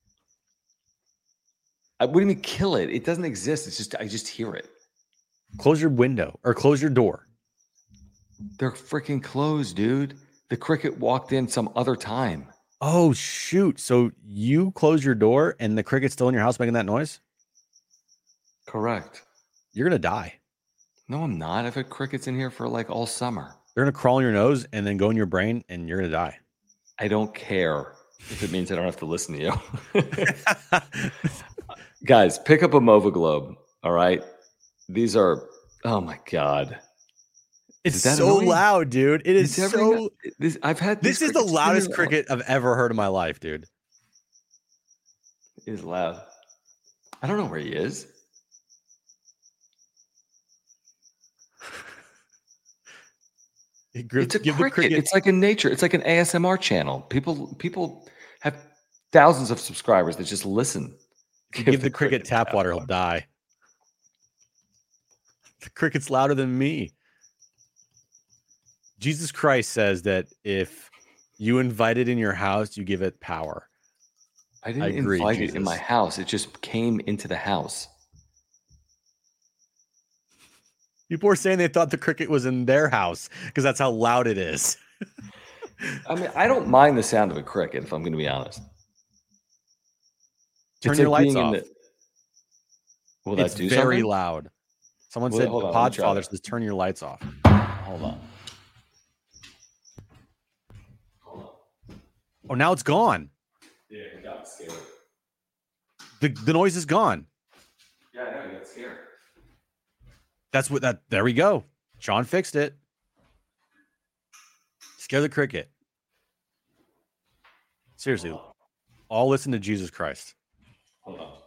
What do you mean kill it? It doesn't exist. It's just I just hear it. Close your window or close your door. They're freaking closed, dude. The cricket walked in some other time. Oh, shoot. So you close your door and the cricket's still in your house making that noise? Correct. You're going to die. No, I'm not. I've had crickets in here for all summer. They're going to crawl in your nose and then go in your brain and you're going to die. I don't care if it means I don't have to listen to you. Guys, pick up a Mova Globe. All right. These are, oh my God. It's so loud, dude. It is so. This is the loudest cricket I've ever heard in my life, dude. It is loud. I don't know where he is. It's a cricket. It's like in nature. It's like an ASMR channel. People have thousands of subscribers that just listen. Give the cricket tap water, he'll die. The cricket's louder than me. Jesus Christ says that if you invite it in your house, you give it power. I didn't invite it in my house. It just came into the house. People were saying they thought the cricket was in their house because that's how loud it is. I mean, I don't mind the sound of a cricket, if I'm going to be honest. Turn your lights off. Will that do something? Very loud. Someone said, the Podfather says, turn your lights off. Hold on. Oh, now it's gone. Yeah, he got scared. The noise is gone. Yeah, I know, he got scared. That's what that. There we go. Sean fixed it. Scare the cricket. Seriously, all listen to Jesus Christ. Hold on.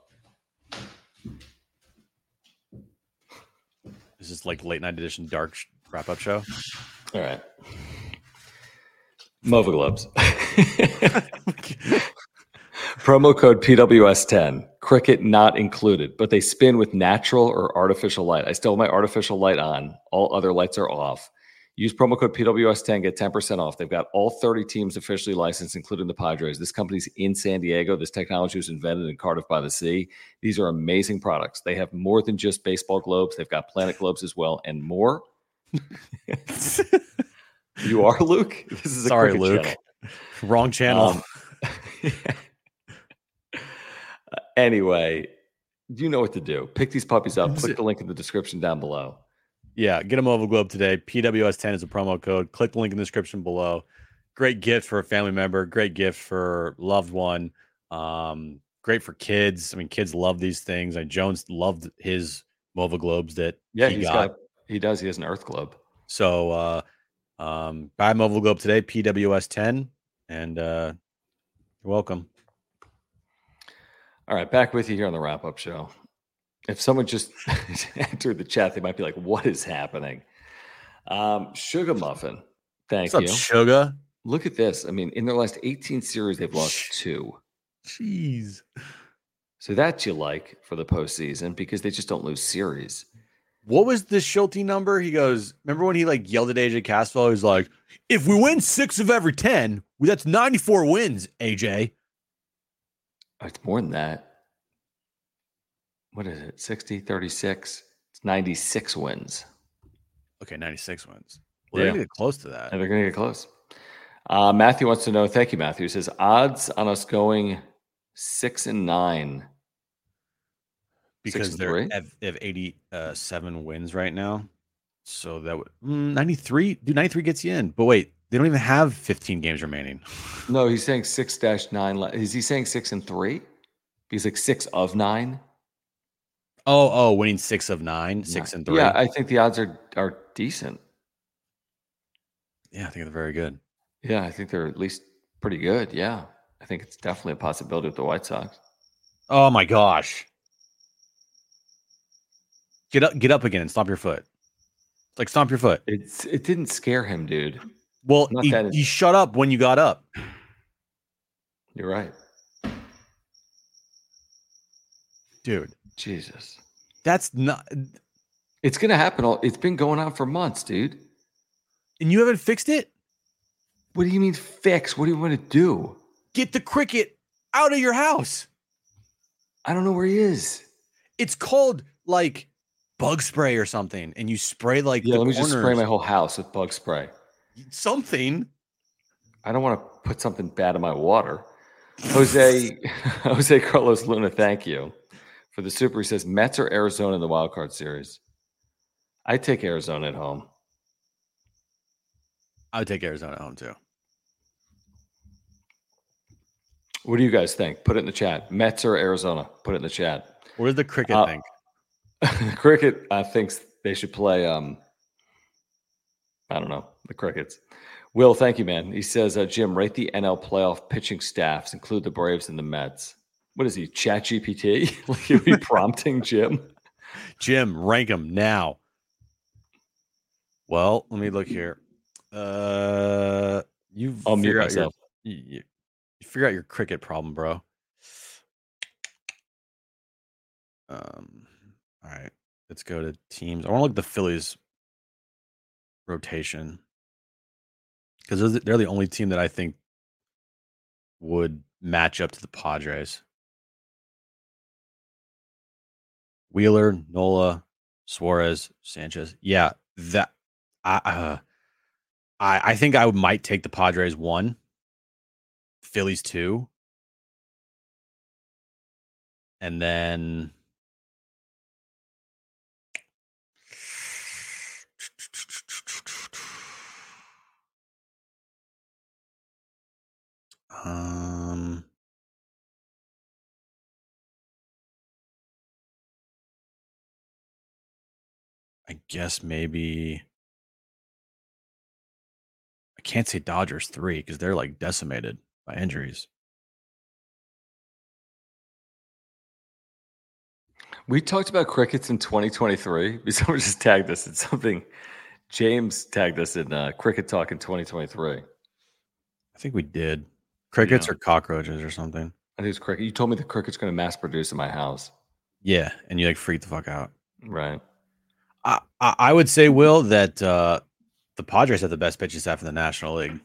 This is like late night edition dark wrap up show. All right. Mova Globes. Promo code PWS10. Cricket not included, but they spin with natural or artificial light. I still have my artificial light on. All other lights are off. Use promo code PWS10, get 10% off. They've got all 30 teams officially licensed, including the Padres. This company's in San Diego. This technology was invented in Cardiff by the Sea. These are amazing products. They have more than just baseball globes. They've got planet globes as well and more. You are, Luke? This is sorry, Luke. Channel. Wrong channel. Anyway, you know what to do. Pick these puppies up. Click the link in the description down below. Yeah, get them Mova Globe today. PWS10 is a promo code. Click the link in the description below. Great gift for a family member. Great gift for loved one. Great for kids. I mean, kids love these things. Jones loved his Mova Globes that he got. He does. He has an Earth Globe. So buy Mova Globe today, PWS10, and you're welcome. All right, back with you here on the wrap-up show. If someone just entered the chat, they might be like, what is happening? Sugar Muffin, thank you. Sugar? Look at this. I mean, in their last 18 series, they've lost 2. Jeez. So that you like for the postseason because they just don't lose series. What was the Schulte number? He goes, remember when he like yelled at AJ Castro? He was like, if we win 6 of every 10, that's 94 wins, AJ. It's more than that. What is it? 60, 36. It's 96 wins. Okay, 96 wins. Well, they're going to get close to that. And they're going to get close. Matthew wants to know, thank you, Matthew. He says, odds on us going 6-9. Because they have 87 wins right now. So that would 93. Dude, 93 gets you in. But wait, they don't even have 15 games remaining. No, he's saying 6-9. Is he saying 6-3? He's like 6 of 9. Oh, winning 6 of 9, 6-3. Yeah, I think the odds are decent. Yeah, I think they're very good. Yeah, I think they're at least pretty good. Yeah, I think it's definitely a possibility with the White Sox. Oh my gosh. Get up again and stomp your foot. Like stomp your foot. It didn't scare him, dude. Well, he shut up when you got up. You're right. Dude. Jesus. That's not... It's going to happen. It's been going on for months, dude. And you haven't fixed it? What do you mean fix? What do you want to do? Get the cricket out of your house. I don't know where he is. It's called like bug spray or something, and you spray like let me just spray my whole house with bug spray. Something. I don't want to put something bad in my water. Jose Carlos Luna, thank you for the super. He says Mets or Arizona in the wild card series. I take Arizona at home. I would take Arizona at home too. What do you guys think? Put it in the chat. Mets or Arizona? Put it in the chat. What does the cricket think? The cricket thinks they should play. I don't know, the Crickets. Will, thank you, man. He says, Jim, rate the NL playoff pitching staffs, include the Braves and the Mets. What is he, ChatGPT? Like he'll be prompting Jim? Jim, rank them now. Well, let me look here. I'll mute myself. You figure out your cricket problem, bro. All right, let's go to teams. I want to look at the Phillies rotation because they're the only team that I think would match up to the Padres. Wheeler, Nola, Suarez, Sanchez. Yeah, that I think I might take the Padres 1, Phillies 2, and then I guess maybe I can't say Dodgers 3 because they're like decimated by injuries. We talked about crickets in 2023. Someone just tagged us in something. James tagged us in Cricket Talk in 2023. I think we did. Crickets or cockroaches or something. I think it's cricket. You told me the cricket's going to mass produce in my house. Yeah, and you like freak the fuck out. Right. I would say, Will, that the Padres have the best pitching staff in the National League.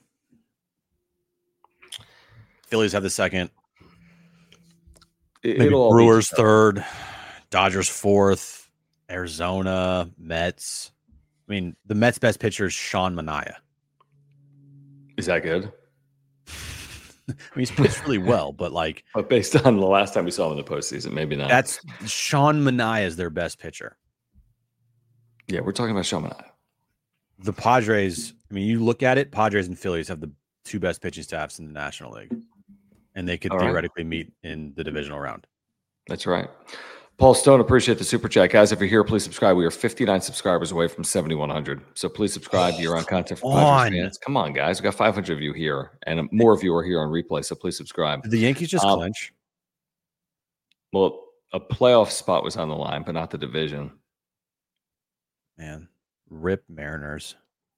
Phillies have the second. Maybe Brewers third. Dodgers fourth. Arizona, Mets. I mean, the Mets' best pitcher is Sean Manaea. Is that good? I mean, he's pitched really well, but based on the last time we saw him in the postseason, maybe not. That's Sean Manaea is their best pitcher. Yeah, we're talking about Sean Manaea. The Padres, I mean, you look at it, Padres and Phillies have the 2 best pitching staffs in the National League, and they could theoretically meet in the divisional round. That's right. Paul Stone, appreciate the super chat. Guys, if you're here, please subscribe. We are 59 subscribers away from 7,100. So please subscribe. You're on content for Padres fans. Come on, guys. We got 500 of you here, and more of you are here on replay, so please subscribe. Did the Yankees just clinch? Well, a playoff spot was on the line, but not the division. Man, rip Mariners.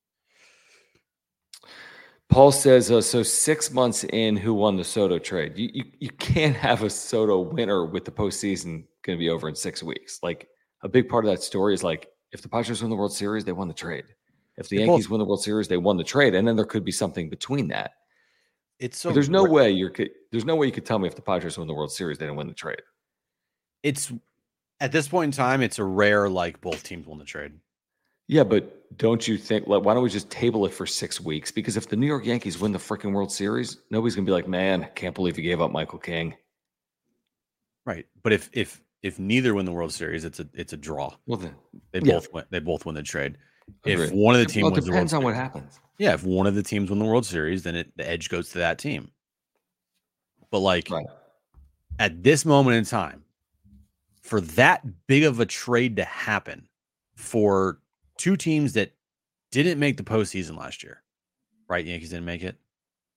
Paul says, so 6 months in, who won the Soto trade? You can't have a Soto winner with the postseason going to be over in 6 weeks. Like, a big part of that story is like If the Padres win the World Series, they won the trade. If the Yankees win the World Series, they won the trade, and then there could be something between that. There's no way you could tell me if the Padres win the World Series, they didn't win the trade. It's at this point in time, it's a rare both teams won the trade. Yeah, but don't you think? Why don't we just table it for 6 weeks? Because if the New York Yankees win the freaking World Series, nobody's gonna be like, "Man, can't believe you gave up Michael King." Right, but if neither win the World Series, it's a draw. Well, then they both win the trade. If one of the teams wins the World Series, depends on what happens. Yeah, if one of the teams win the World Series, then the edge goes to that team. But at this moment in time, for that big of a trade to happen for two teams that didn't make the postseason last year, right? Yankees didn't make it.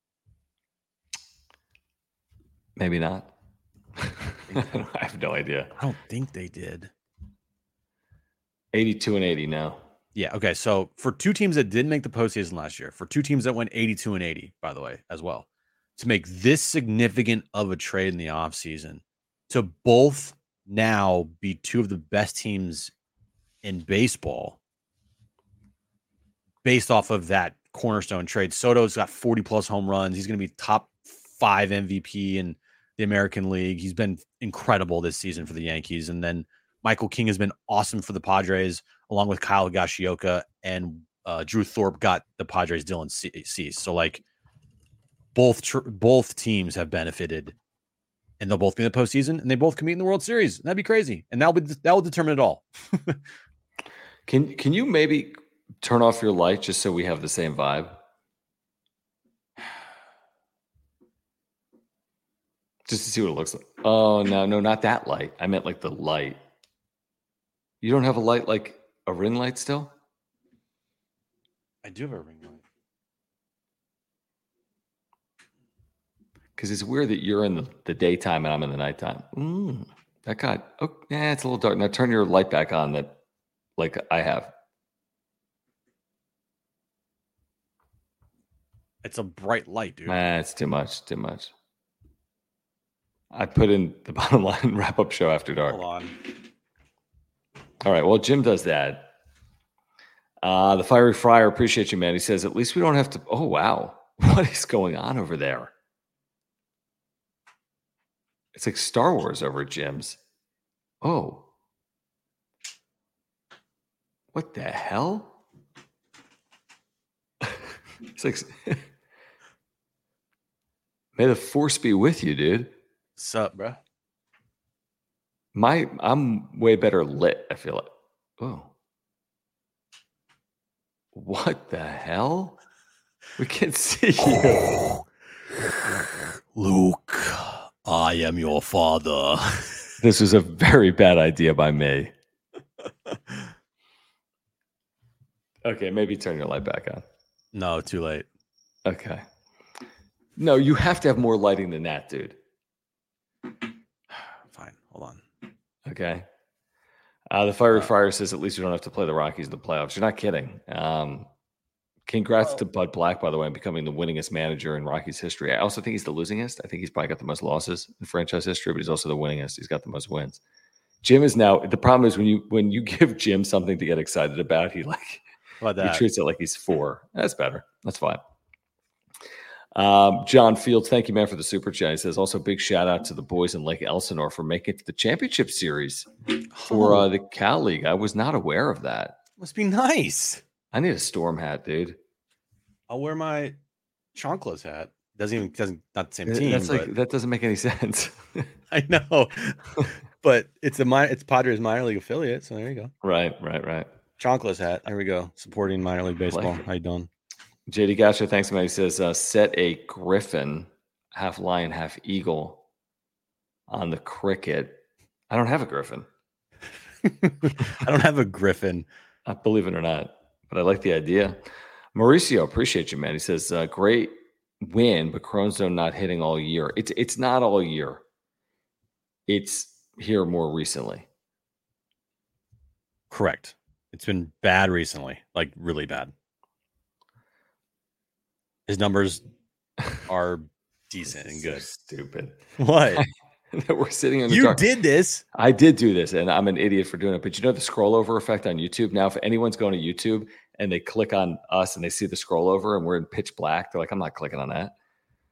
Maybe not. I have no idea. I don't think they did. 82 and 80 now. Yeah. Okay. So for two teams that didn't make the postseason last year, for two teams that went 82 and 80, by the way, as well, to make this significant of a trade in the offseason, to both now be two of the best teams in baseball based off of that cornerstone trade. Soto's got 40 plus home runs. He's going to be top 5 MVP in the American League. He's been incredible this season for the Yankees. And then Michael King has been awesome for the Padres, along with Kyle Higashioka, and Drew Thorpe got the Padres Dylan Cease. So both teams have benefited, and they'll both be in the postseason, and they both compete in the World Series. That'd be crazy, and that will determine it all. Can you maybe turn off your light just so we have the same vibe? Just to see what it looks like. Oh, no, not that light. I meant like the light. You don't have a light, like a ring light still? I do have a ring light. Because it's weird that you're in the daytime and I'm in the nighttime. It's a little dark. Now turn your light back on that, like I have. It's a bright light, dude. It's too much. I put in the bottom line wrap-up show after dark. Hold on. All right. Well, Jim does that. The Fiery Friar, appreciate you, man. He says, at least we don't have to. Oh, wow. What is going on over there? It's like Star Wars over at Jim's. Oh. What the hell? It's like, may the force be with you, dude. What's up, bro? I'm way better lit, I feel like. Oh. What the hell? We can't see you. Luke, I am your father. This was a very bad idea by me. Okay, maybe turn your light back on. No, too late. Okay. No, you have to have more lighting than that, dude. Fine, hold on. Okay. The Fiery Friar says, at least we don't have to play the Rockies in the playoffs. You're not kidding. Congrats to Bud Black, by the way, on becoming the winningest manager in Rockies history. I also think he's the losingest. I think he's probably got the most losses in franchise history, but he's also the winningest. He's got the most wins. Jim is now, the problem is when you give Jim something to get excited about, he treats it like he's 4. That's better. That's fine. John Fields, thank you, man, for the super chat. He says, also big shout out to the boys in Lake Elsinore for making it to the championship series for the Cal League. I was not aware of that. Must be nice. I need a Storm hat, dude. I'll wear my Chonklers hat. Doesn't not the same team. That doesn't make any sense. I know, but it's Padres minor league affiliate. So there you go. Right. Chonklers hat. There we go. Supporting minor league baseball. How you doing? JD Gasher, thanks, man. He says, set a griffin, half lion, half eagle on the cricket. I don't have a griffin. I don't have a griffin. Believe it or not, but I like the idea. Mauricio, appreciate you, man. He says, great win, but Cronzo not hitting all year. It's not all year. It's here more recently. Correct. It's been bad recently, like really bad. His numbers are decent and good. Stupid. What? that we're sitting in the You dark. did this. I did do this, and I'm an idiot for doing it. But you know the scroll over effect on YouTube? Now, if anyone's going to YouTube and they click on us and they see the scroll over and we're in pitch black, they're like, I'm not clicking on that.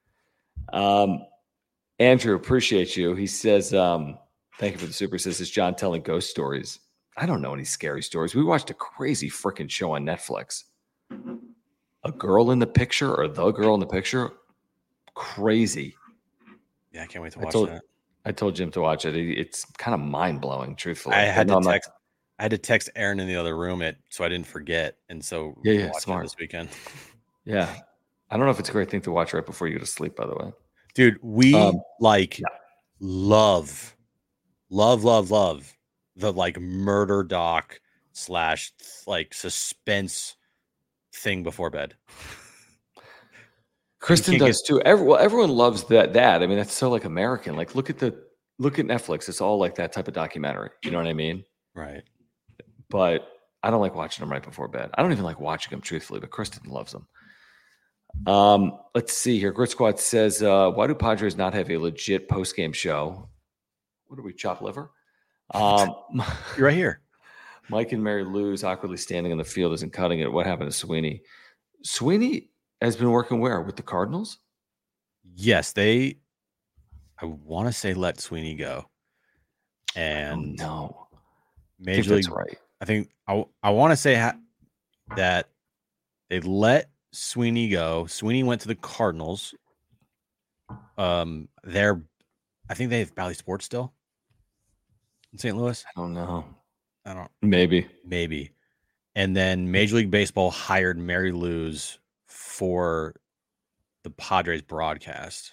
Andrew, appreciate you. He says, thank you for the super. Says, is John telling ghost stories? I don't know any scary stories. We watched a crazy freaking show on Netflix. A Girl in the Picture or The Girl in the Picture. Crazy. Yeah, I can't wait to watch that. I told Jim to watch it. It's kind of mind blowing, truthfully. I had to text Aaron in the other room so I didn't forget, and so yeah, smart this weekend. Yeah, I don't know if it's a great thing to watch right before you go to sleep. By the way, dude, we love the like murder doc / like suspense thing before bed. Kristen does too. Everyone loves that. I mean, that's so like American. Like, look at Netflix. It's all like that type of documentary. You know what I mean? Right. But I don't like watching them right before bed. I don't even like watching them, truthfully. But Kristen loves them. Let's see here. Grit Squad says, "Why do Padres not have a legit post game show? What are we, chopped liver?" You're right here. Mike and Mary Lou's awkwardly standing in the field isn't cutting it. What happened to Sweeney? Sweeney has been working where? With the Cardinals? Yes, I want to say let Sweeney go. And no. Major League, that's right. I think I want to say that they let Sweeney go. Sweeney went to the Cardinals. I think they have Bally Sports still in St. Louis. I don't know. Maybe. And then Major League Baseball hired Mary Lou's for the Padres broadcast.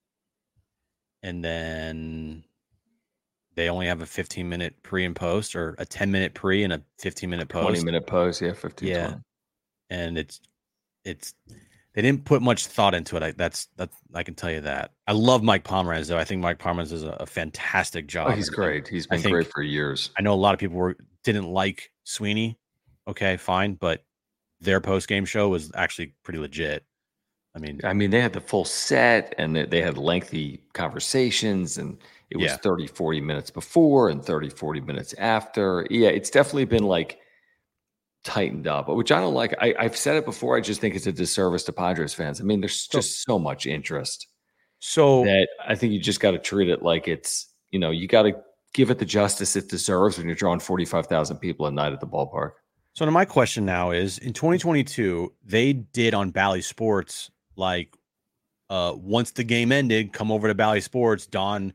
And then they only have a 15-minute pre and post, or a 10-minute pre and a 15-minute post. 20-minute post, yeah, 15. Yeah. 20. And it's they didn't put much thought into it. That's I can tell you that. I love Mike Pomeranz, though. I think Mike Pomeranz does a fantastic job. Oh, he's great. He's been great for years. I know a lot of people didn't like Sweeney. Okay, fine, but their post-game show was actually pretty legit. I mean, they had the full set, and they had lengthy conversations, and it was 30, 40 minutes before and 30, 40 minutes after. Yeah, it's definitely been like tightened up, which I don't like. I've said it before. I just think it's a disservice to Padres fans. I mean, there's just so much interest. So that I think you just got to treat it like it's, you got to give it the justice it deserves when you're drawing 45,000 people a night at the ballpark. So now my question now is, in 2022, they did on Bally Sports, like once the game ended, come over to Bally Sports, Pomeranz,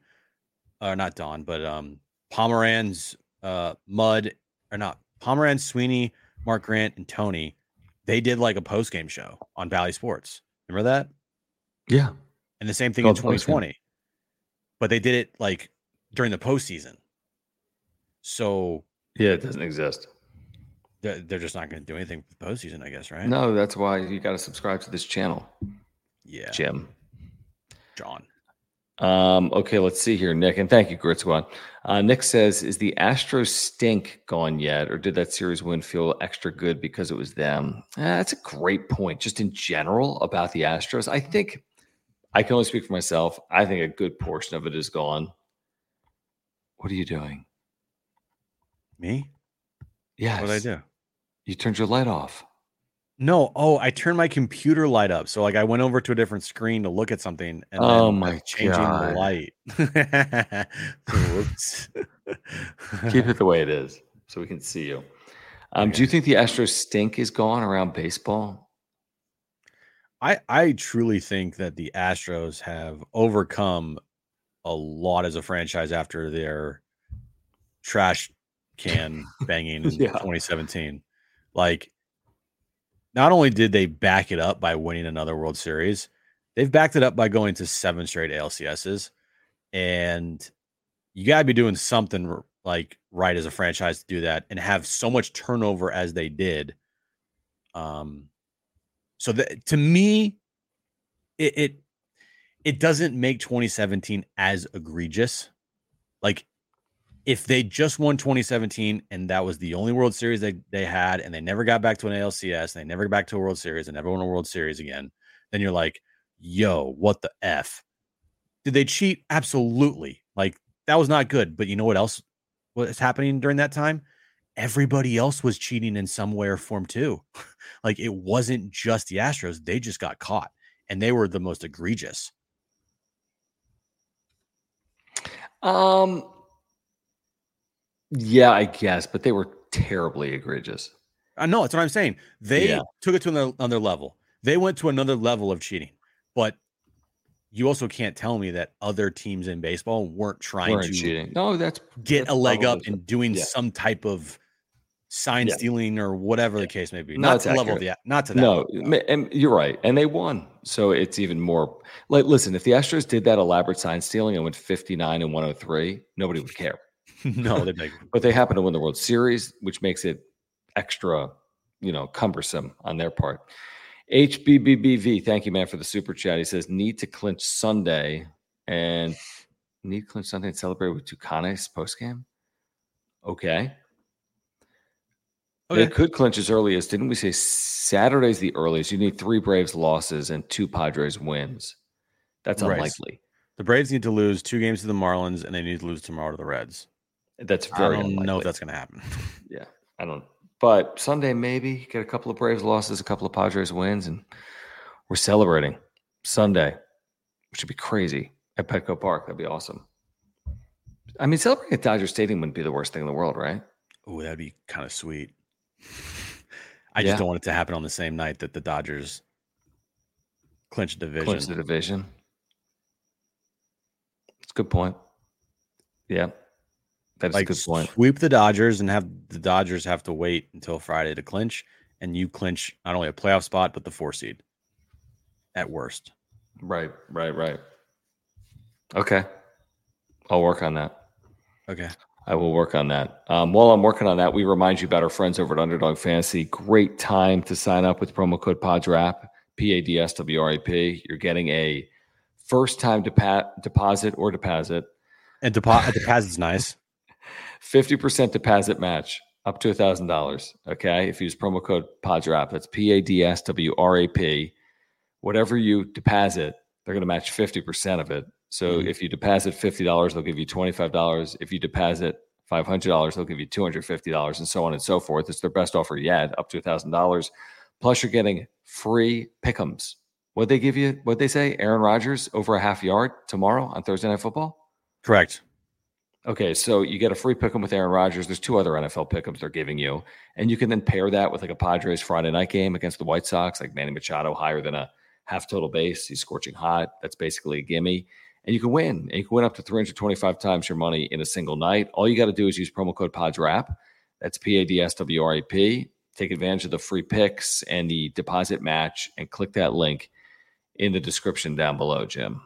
Pomeranz, Sweeney, Mark Grant, and Tony, they did like a post-game show on Bally Sports. Remember that? Yeah. And the same thing in 2020. But they did it like during the postseason. So yeah, it doesn't exist. They're just not going to do anything for the postseason, I guess, right? No, that's why you got to subscribe to this channel. Yeah. Jim. John. Okay, let's see here, Nick. And thank you, Grit Squad. Nick says, is the Astros stink gone yet? Or did that series win feel extra good because it was them? That's a great point. Just in general about the Astros, I think I can only speak for myself. I think a good portion of it is gone. What are you doing? Me? Yes. What did I do? You turned your light off. No. Oh, I turned my computer light up. So like I went over to a different screen to look at something, and changing the light. Whoops. Keep it the way it is so we can see you. Okay. Do you think the Astros stink is gone around baseball? I truly think that the Astros have overcome a lot as a franchise after their trash can banging in 2017. Like, not only did they back it up by winning another World Series, they've backed it up by going to 7 straight ALCSs. And you got to be doing something like right as a franchise to do that and have so much turnover as they did. So to me, it doesn't make 2017 as egregious. Like, if they just won 2017 and that was the only World Series they had, and they never got back to an ALCS, and they never got back to a World Series and never won a World Series again, then you're like, yo, what the F? Did they cheat? Absolutely. Like, that was not good. But you know what else was happening during that time? Everybody else was cheating in some way or form too. Like, it wasn't just the Astros. They just got caught, and they were the most egregious. Yeah, I guess, but they were terribly egregious. I know, that's what I'm saying. They took it to another level. They went to another level of cheating. But you also can't tell me that other teams in baseball weren't trying to cheating. No, that's a leg up and doing some type of sign stealing or whatever the case may be. Not to the level of not to that. No, and you're right. And they won. So it's even more like, listen, if the Astros did that elaborate sign stealing and went 59 and 103, nobody would care. No, they'd make but they happen to win the World Series, which makes it extra, cumbersome on their part. HBBBV, thank you, man, for the super chat. He says, need to clinch Sunday and celebrate with Tucanes postgame. Okay. They could clinch as early as, didn't we say Saturday's the earliest? You need 3 Braves losses and 2 Padres wins. That's unlikely. The Braves need to lose 2 games to the Marlins, and they need to lose tomorrow to the Reds. That's very unlikely. I don't know if that's going to happen. Yeah, I don't. But Sunday, maybe get a couple of Braves losses, a couple of Padres wins, and we're celebrating Sunday, which would be crazy at Petco Park. That'd be awesome. I mean, celebrating at Dodger Stadium wouldn't be the worst thing in the world, right? Oh, that'd be kind of sweet. I just don't want it to happen on the same night that the Dodgers clinch the division. That's a good point. Yeah. That's a good point. Sweep the Dodgers and have the Dodgers have to wait until Friday to clinch, and you clinch not only a playoff spot, but the 4 seed at worst. Right. Okay. I'll work on that. Okay. I will work on that. While I'm working on that, we remind you about our friends over at Underdog Fantasy. Great time to sign up with promo code PADSWRAP, PADSWRAP. You're getting a first-time deposit. And deposit's nice. 50% deposit match up to $1,000. Okay, if you use promo code PADSWRAP, that's PADSWRAP. Whatever you deposit, they're going to match 50% of it. So if you deposit $50, they'll give you $25. If you deposit $500, they'll give you $250, and so on and so forth. It's their best offer yet, up to $1,000. Plus, you're getting free pick'ems. What'd they give you? What'd they say? Aaron Rodgers over a half yard tomorrow on Thursday Night Football? Correct. Okay, so you get a free pick'em with Aaron Rodgers. There's 2 other NFL pick'ems they're giving you, and you can then pair that with like a Padres Friday night game against the White Sox, like Manny Machado higher than a half total base. He's scorching hot. That's basically a gimme. And you can win. And you can win up to 325 times your money in a single night. All you got to do is use promo code PADSWRAP. That's PADSWRAP. Take advantage of the free picks and the deposit match and click that link in the description down below, Jim.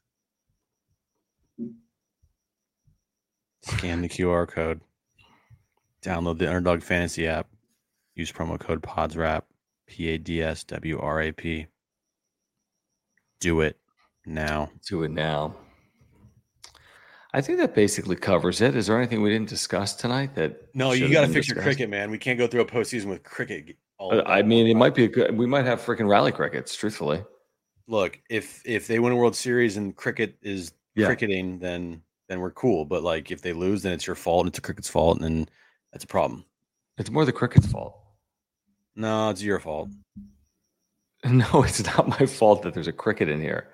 Scan the QR code. Download the Underdog Fantasy app. Use promo code PADSWRAP, PADSWRAP. Do it now. Do it now. I think that basically covers it. Is there anything we didn't discuss tonight that? No, you got to fix your cricket, man. We can't go through a postseason with cricket. I mean, it might be we might have freaking rally crickets, truthfully. Look, if they win a World Series and cricket is cricketing, then we're cool. But like, if they lose, then it's your fault. It's the cricket's fault, and then that's a problem. It's more the cricket's fault. No, it's your fault. No, it's not my fault that there's a cricket in here.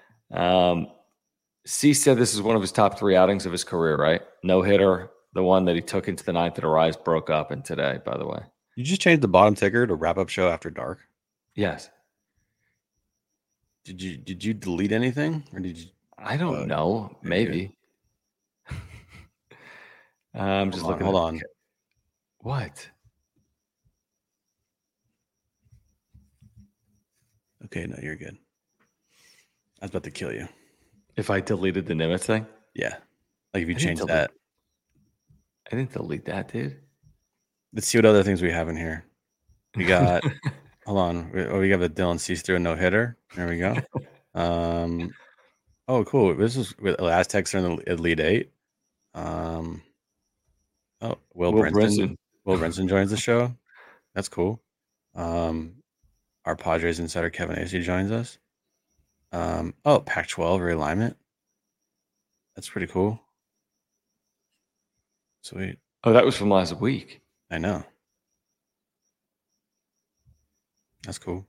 C said this is one of his top 3 outings of his career, right? No hitter, the one that he took into the 9th at Arise broke up in today, by the way. You just changed the bottom ticker to Wrap Up Show After Dark? Yes. Did you delete anything? Or did you? I don't know. Maybe. I'm just looking. Hold on. What? Okay, no, you're good. I was about to kill you. If I deleted the Nimitz thing? Yeah. Like if you changed that. I didn't delete that, dude. Let's see what other things we have in here. We got, hold on. We got the Dylan Cease through a no-hitter. There we go. Oh, cool. This is with Aztecs are in the Elite 8. Will Brinson. Will Brinson joins the show. That's cool. Our Padres insider Kevin Acey joins us. Pac-12 realignment. That's pretty cool. Sweet. Oh, that was from last week. I know. That's cool.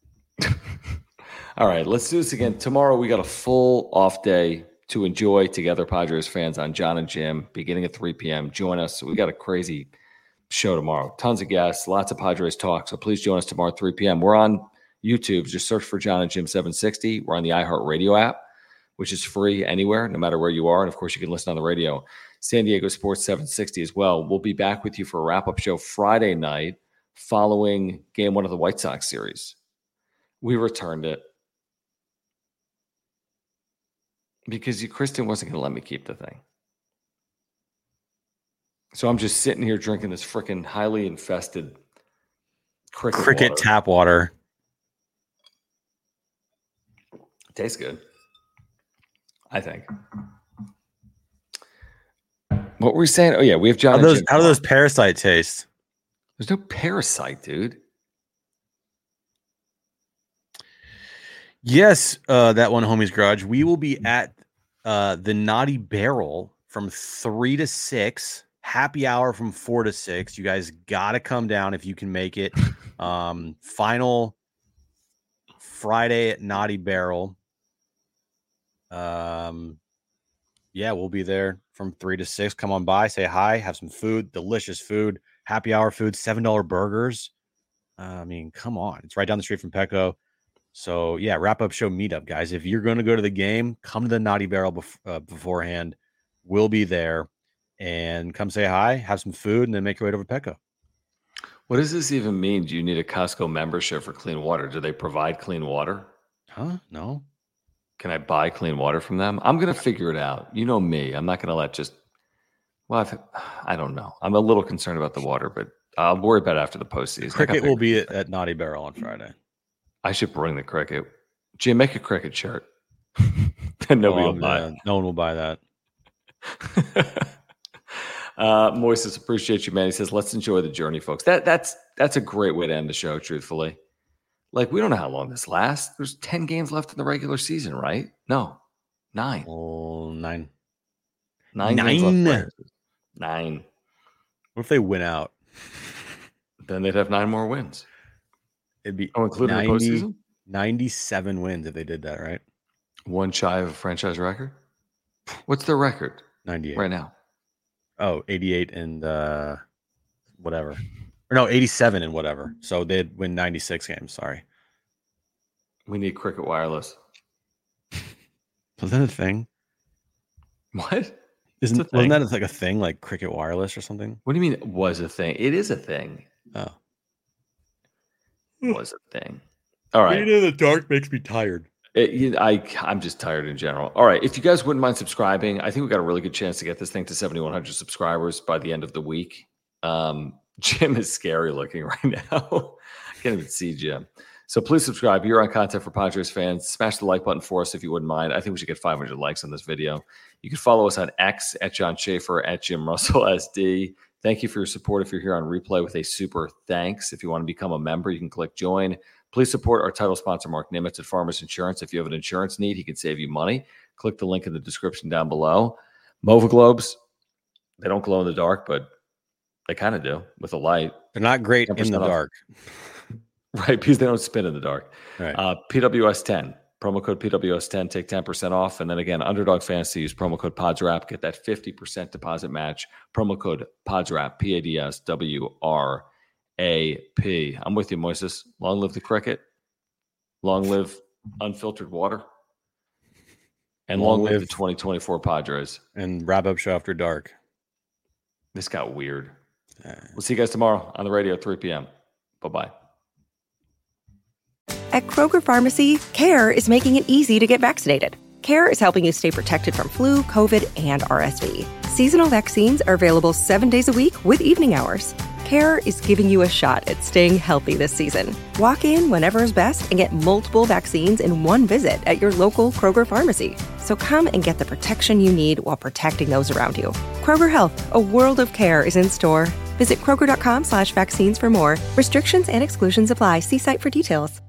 All right, let's do this again. Tomorrow we got a full off day to enjoy together, Padres fans, on John and Jim, beginning at 3 p.m. Join us. We got a crazy show tomorrow. Tons of guests, lots of Padres talk. So please join us tomorrow at 3 p.m. We're on YouTube. Just search for John and Jim 760. We're on the iHeartRadio app, which is free anywhere, no matter where you are. And, of course, you can listen on the radio. San Diego Sports 760 as well. We'll be back with you for a wrap-up show Friday night following Game 1 of the White Sox series. We returned it because Kristen wasn't going to let me keep the thing. So I'm just sitting here drinking this freaking highly infested cricket water. Tap water. Tastes good, I think. What were we saying? Oh, yeah, we have John. How do those Parasite taste? There's no Parasite, dude. Yes, that one, Homie's Garage. We will be at the Naughty Barrel from 3 to 6. Happy hour from 4 to 6. You guys got to come down if you can make it. Final Friday at Naughty Barrel. Yeah, we'll be there from 3 to 6. Come on by, say hi, have some food, delicious food, happy hour food, $7 burgers. I mean, come on. It's right down the street from Petco. So, yeah, wrap-up show meetup, guys. If you're going to go to the game, come to the Naughty Barrel beforehand. We'll be there. And come say hi, have some food, and then make your way over to Petco. What does this even mean? Do you need a Costco membership for clean water? Do they provide clean water? Huh? No. Can I buy clean water from them? I'm going to figure it out. You know me. I'm not going to let just – well, I don't know. I'm a little concerned about the water, but I'll worry about it after the postseason. Cricket will be at Naughty Barrel on Friday. I should bring the cricket. Jim, make a cricket shirt. And nobody will buy it. No one will buy that. Moises, appreciate you, man. He says, let's enjoy the journey, folks. That's a great way to end the show, truthfully. Like, we don't know how long this lasts. There's 10 games left in the regular season, right? No, 9. Oh, 9. 9 games left. 9. What if they win out? Then they'd have 9 more wins. It'd be including the postseason? 97 wins if they did that, right? One shy of a franchise record? What's their record? 98. Right now. Oh, 88 and whatever. Or no, 87 and whatever. So they'd win 96 games. Sorry. We need Cricket Wireless. Was that a thing? What? Wasn't that like a thing, like Cricket Wireless or something? What do you mean it was a thing? It is a thing. Oh. It was a thing. All right. Being in the dark makes me tired. I'm just tired in general. All right. If you guys wouldn't mind subscribing, I think we got a really good chance to get this thing to 7,100 subscribers by the end of the week. Jim is scary looking right now. I can't even see Jim. So please subscribe. You're on Content for Padres fans. Smash the like button for us if you wouldn't mind. I think we should get 500 likes on this video. You can follow us on X at John Schaefer, at Jim Russell SD. Thank you for your support. If you're here on replay with a super thanks. If you want to become a member, you can click join. Please support our title sponsor, Mark Nimitz at Farmers Insurance. If you have an insurance need, he can save you money. Click the link in the description down below. Mova Globes, they don't glow in the dark, but they kind of do with the light. They're not great in the dark. Right, because they don't spin in the dark. Right. PWS10, promo code PWS10, take 10% off. And then again, Underdog Fantasy, use promo code PODSWRAP, get that 50% deposit match. Promo code PODSWRAP, PADSWRAP. I'm with you, Moises. Long live the cricket. Long live unfiltered water. And long live the 2024 Padres. And wrap up show after dark. This got weird. We'll see you guys tomorrow on the radio at 3 p.m. Bye-bye. At Kroger Pharmacy, CARE is making it easy to get vaccinated. CARE is helping you stay protected from flu, COVID, and RSV. Seasonal vaccines are available 7 days a week with evening hours. CARE is giving you a shot at staying healthy this season. Walk in whenever is best and get multiple vaccines in one visit at your local Kroger Pharmacy. So come and get the protection you need while protecting those around you. Kroger Health, a world of care is in store. Visit Kroger.com/vaccines for more. Restrictions and exclusions apply. See site for details.